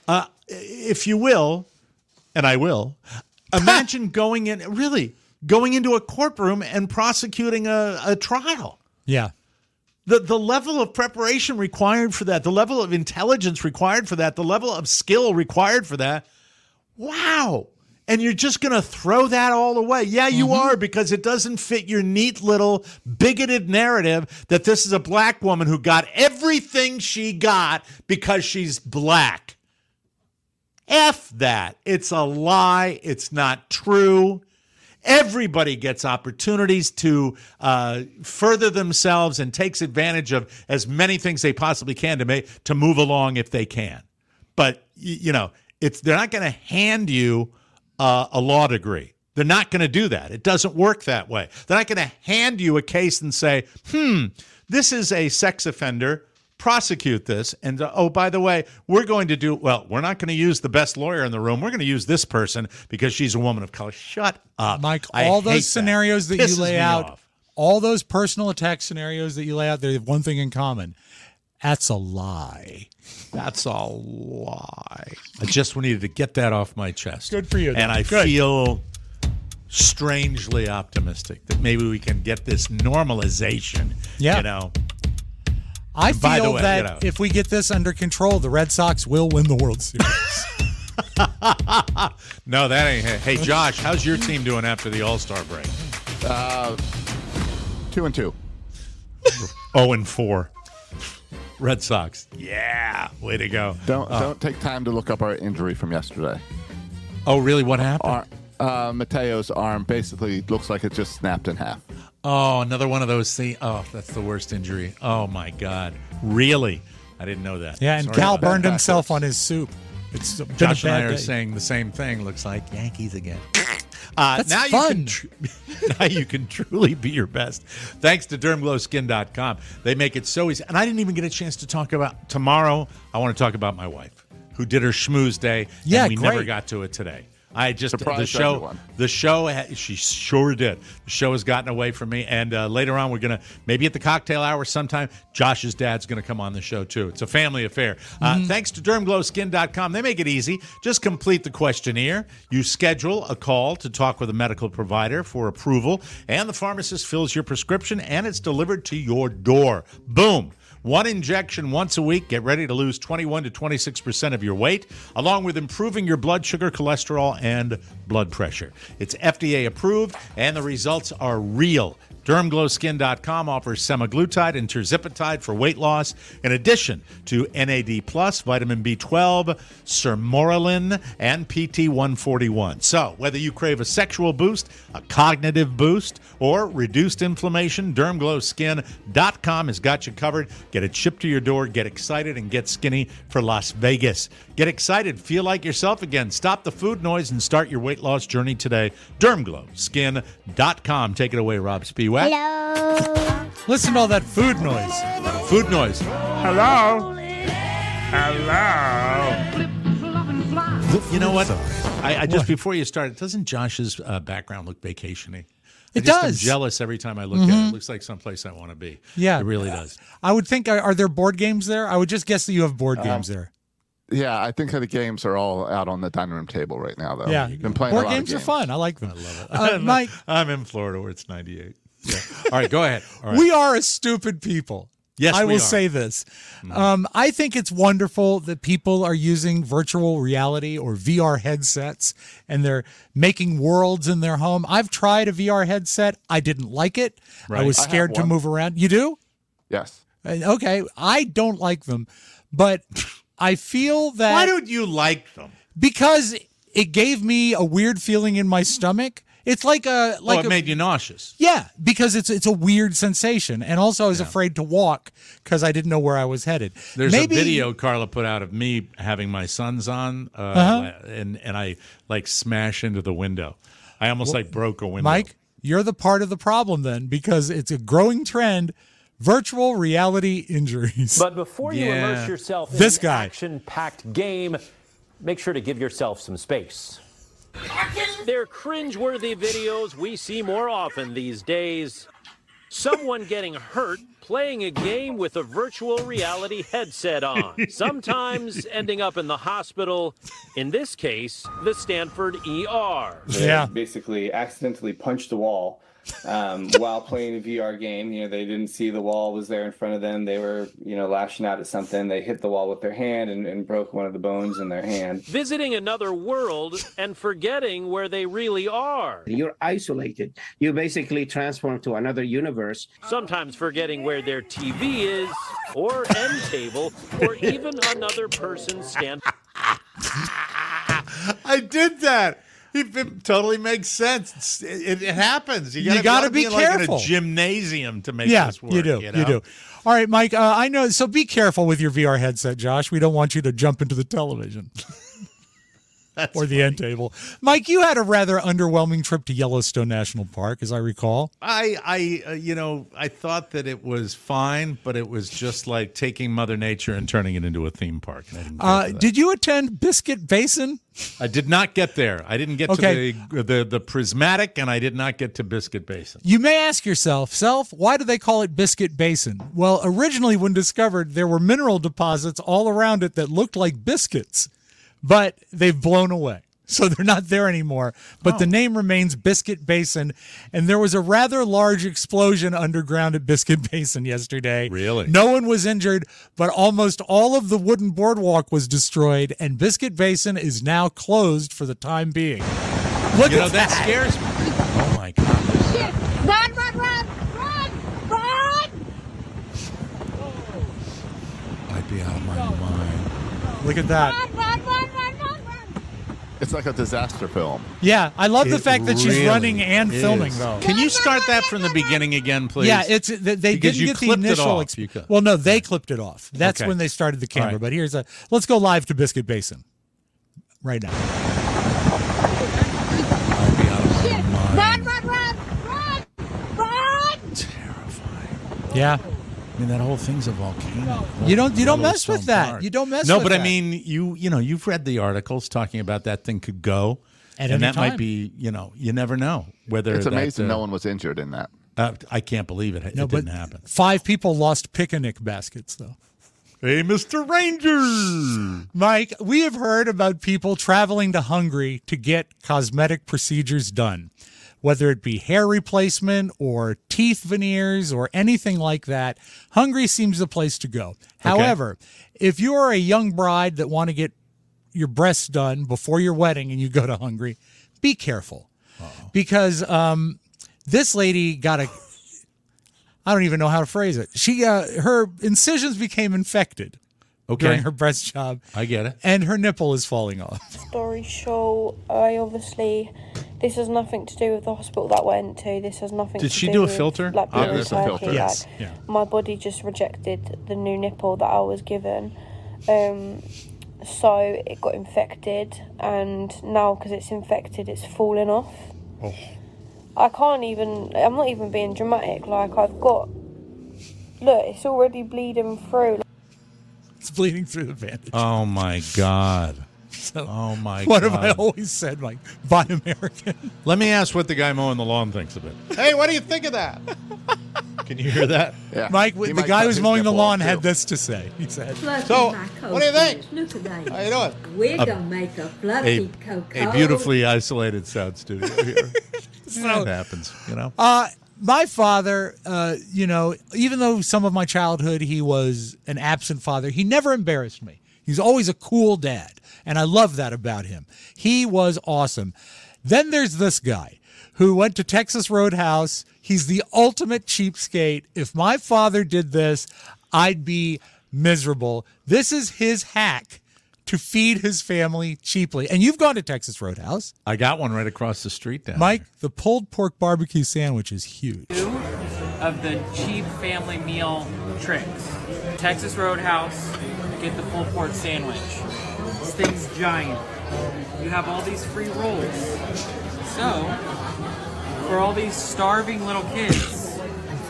if you will, and I will, imagine going into a courtroom and prosecuting a trial. Yeah. The level of preparation required for that, the level of intelligence required for that, the level of skill required for that. Wow. And you're just going to throw that all away. Yeah, you are, because it doesn't fit your neat little bigoted narrative that this is a black woman who got everything she got because she's black. F that. It's a lie. It's not true. Everybody gets opportunities to further themselves and takes advantage of as many things they possibly can to move along if they can. But, they're not going to hand you a law degree. They're not going to do that. It doesn't work that way. They're not going to hand you a case and say, this is a sex offender. Prosecute this. And, by the way, we're not going to use the best lawyer in the room. We're going to use this person because she's a woman of color. Shut up. Mike, all those scenarios that you lay out, all those personal attack scenarios that you lay out, they have one thing in common. That's a lie. That's a lie. I just needed to get that off my chest. Good for you. And I feel strangely optimistic that maybe we can get this normalization, I feel that if we get this under control, the Red Sox will win the World Series. No, that ain't. Hey, Josh, how's your team doing after the All-Star break? 2-2. 0-4. Red Sox. Yeah, way to go. Don't take time to look up our injury from yesterday. Oh, really? What happened? Mateo's arm basically looks like it just snapped in half. Oh, another one of those things. Oh, that's the worst injury. Oh, my God. Really? I didn't know that. Yeah, and Sorry Cal about that. burned himself on his soup. It's been Josh a and I bad are day. saying the same thing. Looks like Yankees again. That's now fun. Now you can truly be your best. Thanks to DermGlowSkin.com. They make it so easy. And I didn't even get a chance to talk about tomorrow. I want to talk about my wife, who did her schmooze day. Yeah, and we never great. got to it today. I just Surprised everyone. she sure did. The show has gotten away from me, and later on we're gonna maybe at the cocktail hour sometime. Josh's dad's gonna come on the show too. It's a family affair. Thanks to DermGlowSkin.com, they make it easy. Just complete the questionnaire. You schedule a call to talk with a medical provider for approval, and the pharmacist fills your prescription, and it's delivered to your door. Boom. One injection once a week. Get ready to lose 21 to 26% of your weight, along with improving your blood sugar, cholesterol, and blood pressure. It's FDA approved, and the results are real. DermGlowSkin.com offers semaglutide and tirzepatide for weight loss, in addition to NAD+, vitamin B12, sermorelin, and PT141. So, whether you crave a sexual boost, a cognitive boost, or reduced inflammation, DermGlowSkin.com has got you covered. Get it shipped to your door. Get excited and get skinny for Las Vegas. Get excited. Feel like yourself again. Stop the food noise and start your weight loss journey today. DermGlowSkin.com. Take it away, Rob Spiewak. Hello. Listen to all that food noise. Food noise. Hello. You know what? I just before you start, doesn't Josh's background look vacation-y? It I'm does. jealous every time I look at it. It looks like someplace I want to be. Yeah. It really does. I would think, are there board games there? I would just guess that you have board games there. Yeah, I think the games are all out on the dining room table right now, though. Yeah. Been playing Board a lot games of are fun. I like them. I love it. Mike, I'm in Florida where it's 98. Yeah. All right, go ahead. All right. we are a stupid people. Yes, I we will are. say this. I think it's wonderful that people are using virtual reality or VR headsets and they're making worlds in their home. I've tried a VR headset. I didn't like it. Right. I was I have scared to one. move around. You do? Yes. Okay. I don't like them, but I feel that Why don't you like them? because it gave me a weird feeling in my stomach. It's like It made you nauseous. Yeah, because it's a weird sensation, and also I was afraid to walk because I didn't know where I was headed. There's a video Carla put out of me having my sons on, and I like smash into the window. I almost broke a window. Mike, you're the part of the problem then, because it's a growing trend. Virtual reality injuries. But before you Yeah. immerse yourself in This an guy. action-packed game, make sure to give yourself some space. They're cringeworthy videos we see more often these days. Someone getting hurt playing a game with a virtual reality headset on, sometimes ending up in the hospital, in this case, the Stanford ER. Yeah. Basically accidentally punched the wall while playing a VR game. You know, they didn't see the wall was there in front of them. They were, lashing out at something. They hit the wall with their hand and broke one of the bones in their hand. Visiting another world and forgetting where they really are. You're isolated. You basically transform to another universe. Sometimes forgetting where their TV is, or end table, or even another person's stand. I did that. It totally makes sense. It happens. You gotta be careful. Like in a gymnasium to make Yeah, this work. you do. You do. All right, Mike, I know. So be careful with your VR headset, Josh. We don't want you to jump into the television. Or the end table. Mike, you had a rather underwhelming trip to Yellowstone National Park, as I recall. I thought that it was fine, but it was just like taking Mother Nature and turning it into a theme park. And I didn't care for that. Did you attend Biscuit Basin? I did not get there. I didn't get to the prismatic, and I did not get to Biscuit Basin. You may ask yourself, why do they call it Biscuit Basin? Well, originally when discovered, there were mineral deposits all around it that looked like biscuits, but they've blown away. So they're not there anymore. But the name remains Biscuit Basin. And there was a rather large explosion underground at Biscuit Basin yesterday. Really? No one was injured, but almost all of the wooden boardwalk was destroyed. And Biscuit Basin is now closed for the time being. Look at that scares me. Oh, my God. Run, run, run, run, run! I'd be out of my mind. Look at that. Run, run, run, run, run, run! It's like a disaster film. Yeah, I love the It fact that she's really running and is. filming, though. Can you start that from the beginning again, please? Yeah, it's they Because didn't you get the clipped it initial. off. You could- Well, no, they clipped it off. That's Okay. when they started the camera. All right. But here's let's go live to Biscuit Basin right now. Run, run, run, run, run! Yeah. I mean, that whole thing's a volcano. You don't mess Yellowstone with that. Park. You don't mess No, with but that. I mean, you've read the articles talking about that thing could go, At and any that time. might be, you never know whether It's amazing that, no one was injured in that. I can't believe it. No, It but didn't happen. 5 people lost picnic baskets, though. Hey, Mr. Ranger. Mike, we have heard about people traveling to Hungary to get cosmetic procedures done, whether it be hair replacement or teeth veneers or anything like that. Hungary seems the place to go. However, if you are a young bride that want to get your breasts done before your wedding and you go to Hungary, be careful. Because this lady got I don't even know how to phrase it. She her incisions became infected during her breast job. I get it. And her nipple is falling off. Story short, this has nothing to do with the hospital that I went to. This has nothing Did to she do do a with, filter? Like, being there's a Turkey. filter. Yes. Like, Yeah. my body just rejected the new nipple that I was given. So it got infected, and now because it's infected, it's falling off. Oh. I'm not even being dramatic. Like, look, it's already bleeding through. It's bleeding through the bandage. Oh, my God. So, Oh, my what God. have I always said, Mike? Buy American. Let me ask what the guy mowing the lawn thinks of it. Hey, what do you think of that? Can you hear that? Yeah. Mike, He the might guy cut who's his mowing the nipple lawn off, had too. this to say. He said, Fluffy So, my what do you think? Look at that. How you doing? We're going to make a fluffy cocoa. A beautifully isolated sound studio here. So- That happens, my father, even though some of my childhood he was an absent father, he never embarrassed me. He's always a cool dad, and I love that about him. He was awesome. Then there's this guy who went to Texas Roadhouse. He's the ultimate cheapskate. If my father did this, I'd be miserable. This is his hack to feed his family cheaply. And you've gone to Texas Roadhouse. I got one right across the street down Mike, the pulled pork barbecue sandwich is huge. Of the cheap family meal tricks. Texas Roadhouse, get the pulled pork sandwich. This thing's giant. You have all these free rolls. So, for all these starving little kids,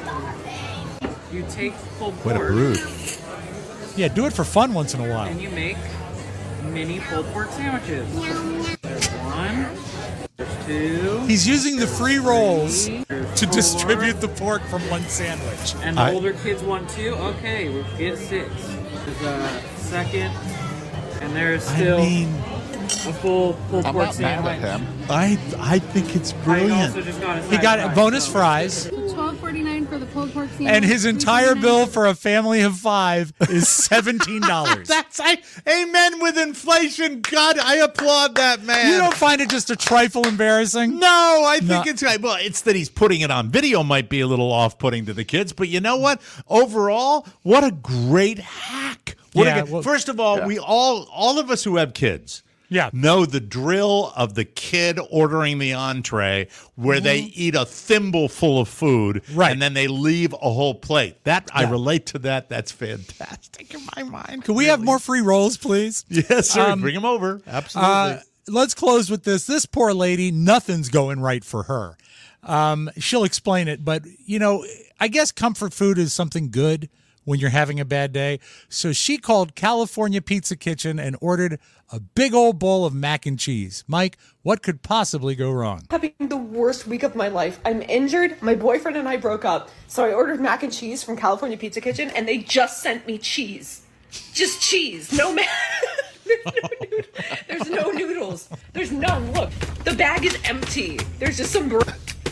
you take pulled What a pork brood. Yeah, do it for fun once in a while. and you make mini pulled pork sandwiches. There's one. There's two. He's using the free rolls There's to four. distribute the pork from one sandwich. And the older kids want two? Okay, we'll get 6. There's a second, and there's still a full pulled I'm pork not mad sandwich. at him. I think it's I brilliant. also just got a He got side bonus so- fries, $12.49 for the pulled pork sandwich. and his entire bill for a family of 5 is $17. That's amen with inflation. God, I applaud that man. You don't find it just a trifle embarrassing? No, I think No. it's that he's putting it on video might be a little off-putting to the kids, but you know what? Overall, what a great hack. First of all, we all of us who have kids know the drill of the kid ordering the entree where they eat a thimble full of food and then they leave a whole plate. I relate to that. That's fantastic in my mind. Can we have more free rolls, please? Yes, sir. Bring them over. Absolutely. Let's close with this. This poor lady, nothing's going right for her. She'll explain it, but, I guess comfort food is something good when you're having a bad day. So she called California Pizza Kitchen and ordered a big old bowl of mac and cheese. Mike, what could possibly go wrong? Having the worst week of my life. I'm injured. My boyfriend and I broke up. So I ordered mac and cheese from California Pizza Kitchen, and they just sent me cheese. Just cheese. No mac. There's no noodles. There's none. Look, the bag is empty. There's just some bread.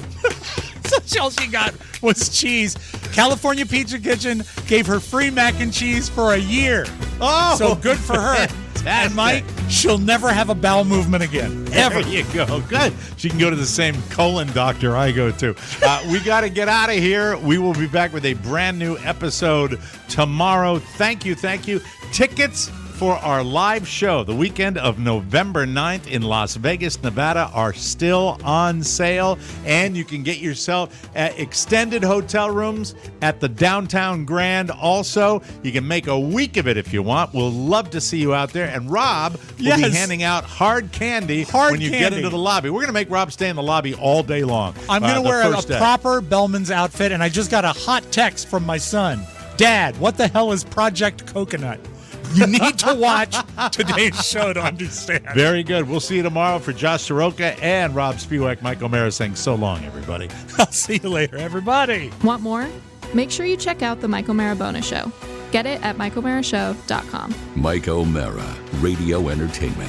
So all she got was cheese. California Pizza Kitchen gave her free mac and cheese for a year. Oh, so good for her. And Mike, she'll never have a bowel movement again. Ever. There you go. Good. She can go to the same colon doctor I go to. We got to get out of here. We will be back with a brand new episode tomorrow. Thank you. Tickets for our live show the weekend of November 9th in Las Vegas, Nevada are still on sale, and you can get yourself extended hotel rooms at the Downtown Grand also. You can make a week of it if you want. We'll love to see you out there, and Rob will be handing out hard candy when you get into the lobby. We're going to make Rob stay in the lobby all day long. I'm going to wear a proper Bellman's outfit, and I just got a hot text from my son. Dad, what the hell is Project Coconut? You need to watch today's show to understand. Very good. We'll see you tomorrow. For Josh Soroka and Rob Spiewak, Mike O'Mara saying so long, everybody. I'll see you later, everybody. Want more? Make sure you check out the Mike O'Mara Bonus Show. Get it at MikeO'MaraShow.com. Mike O'Mara, Radio Entertainment.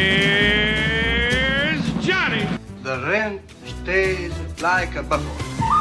Here's Johnny. The rent stays like a buffalo.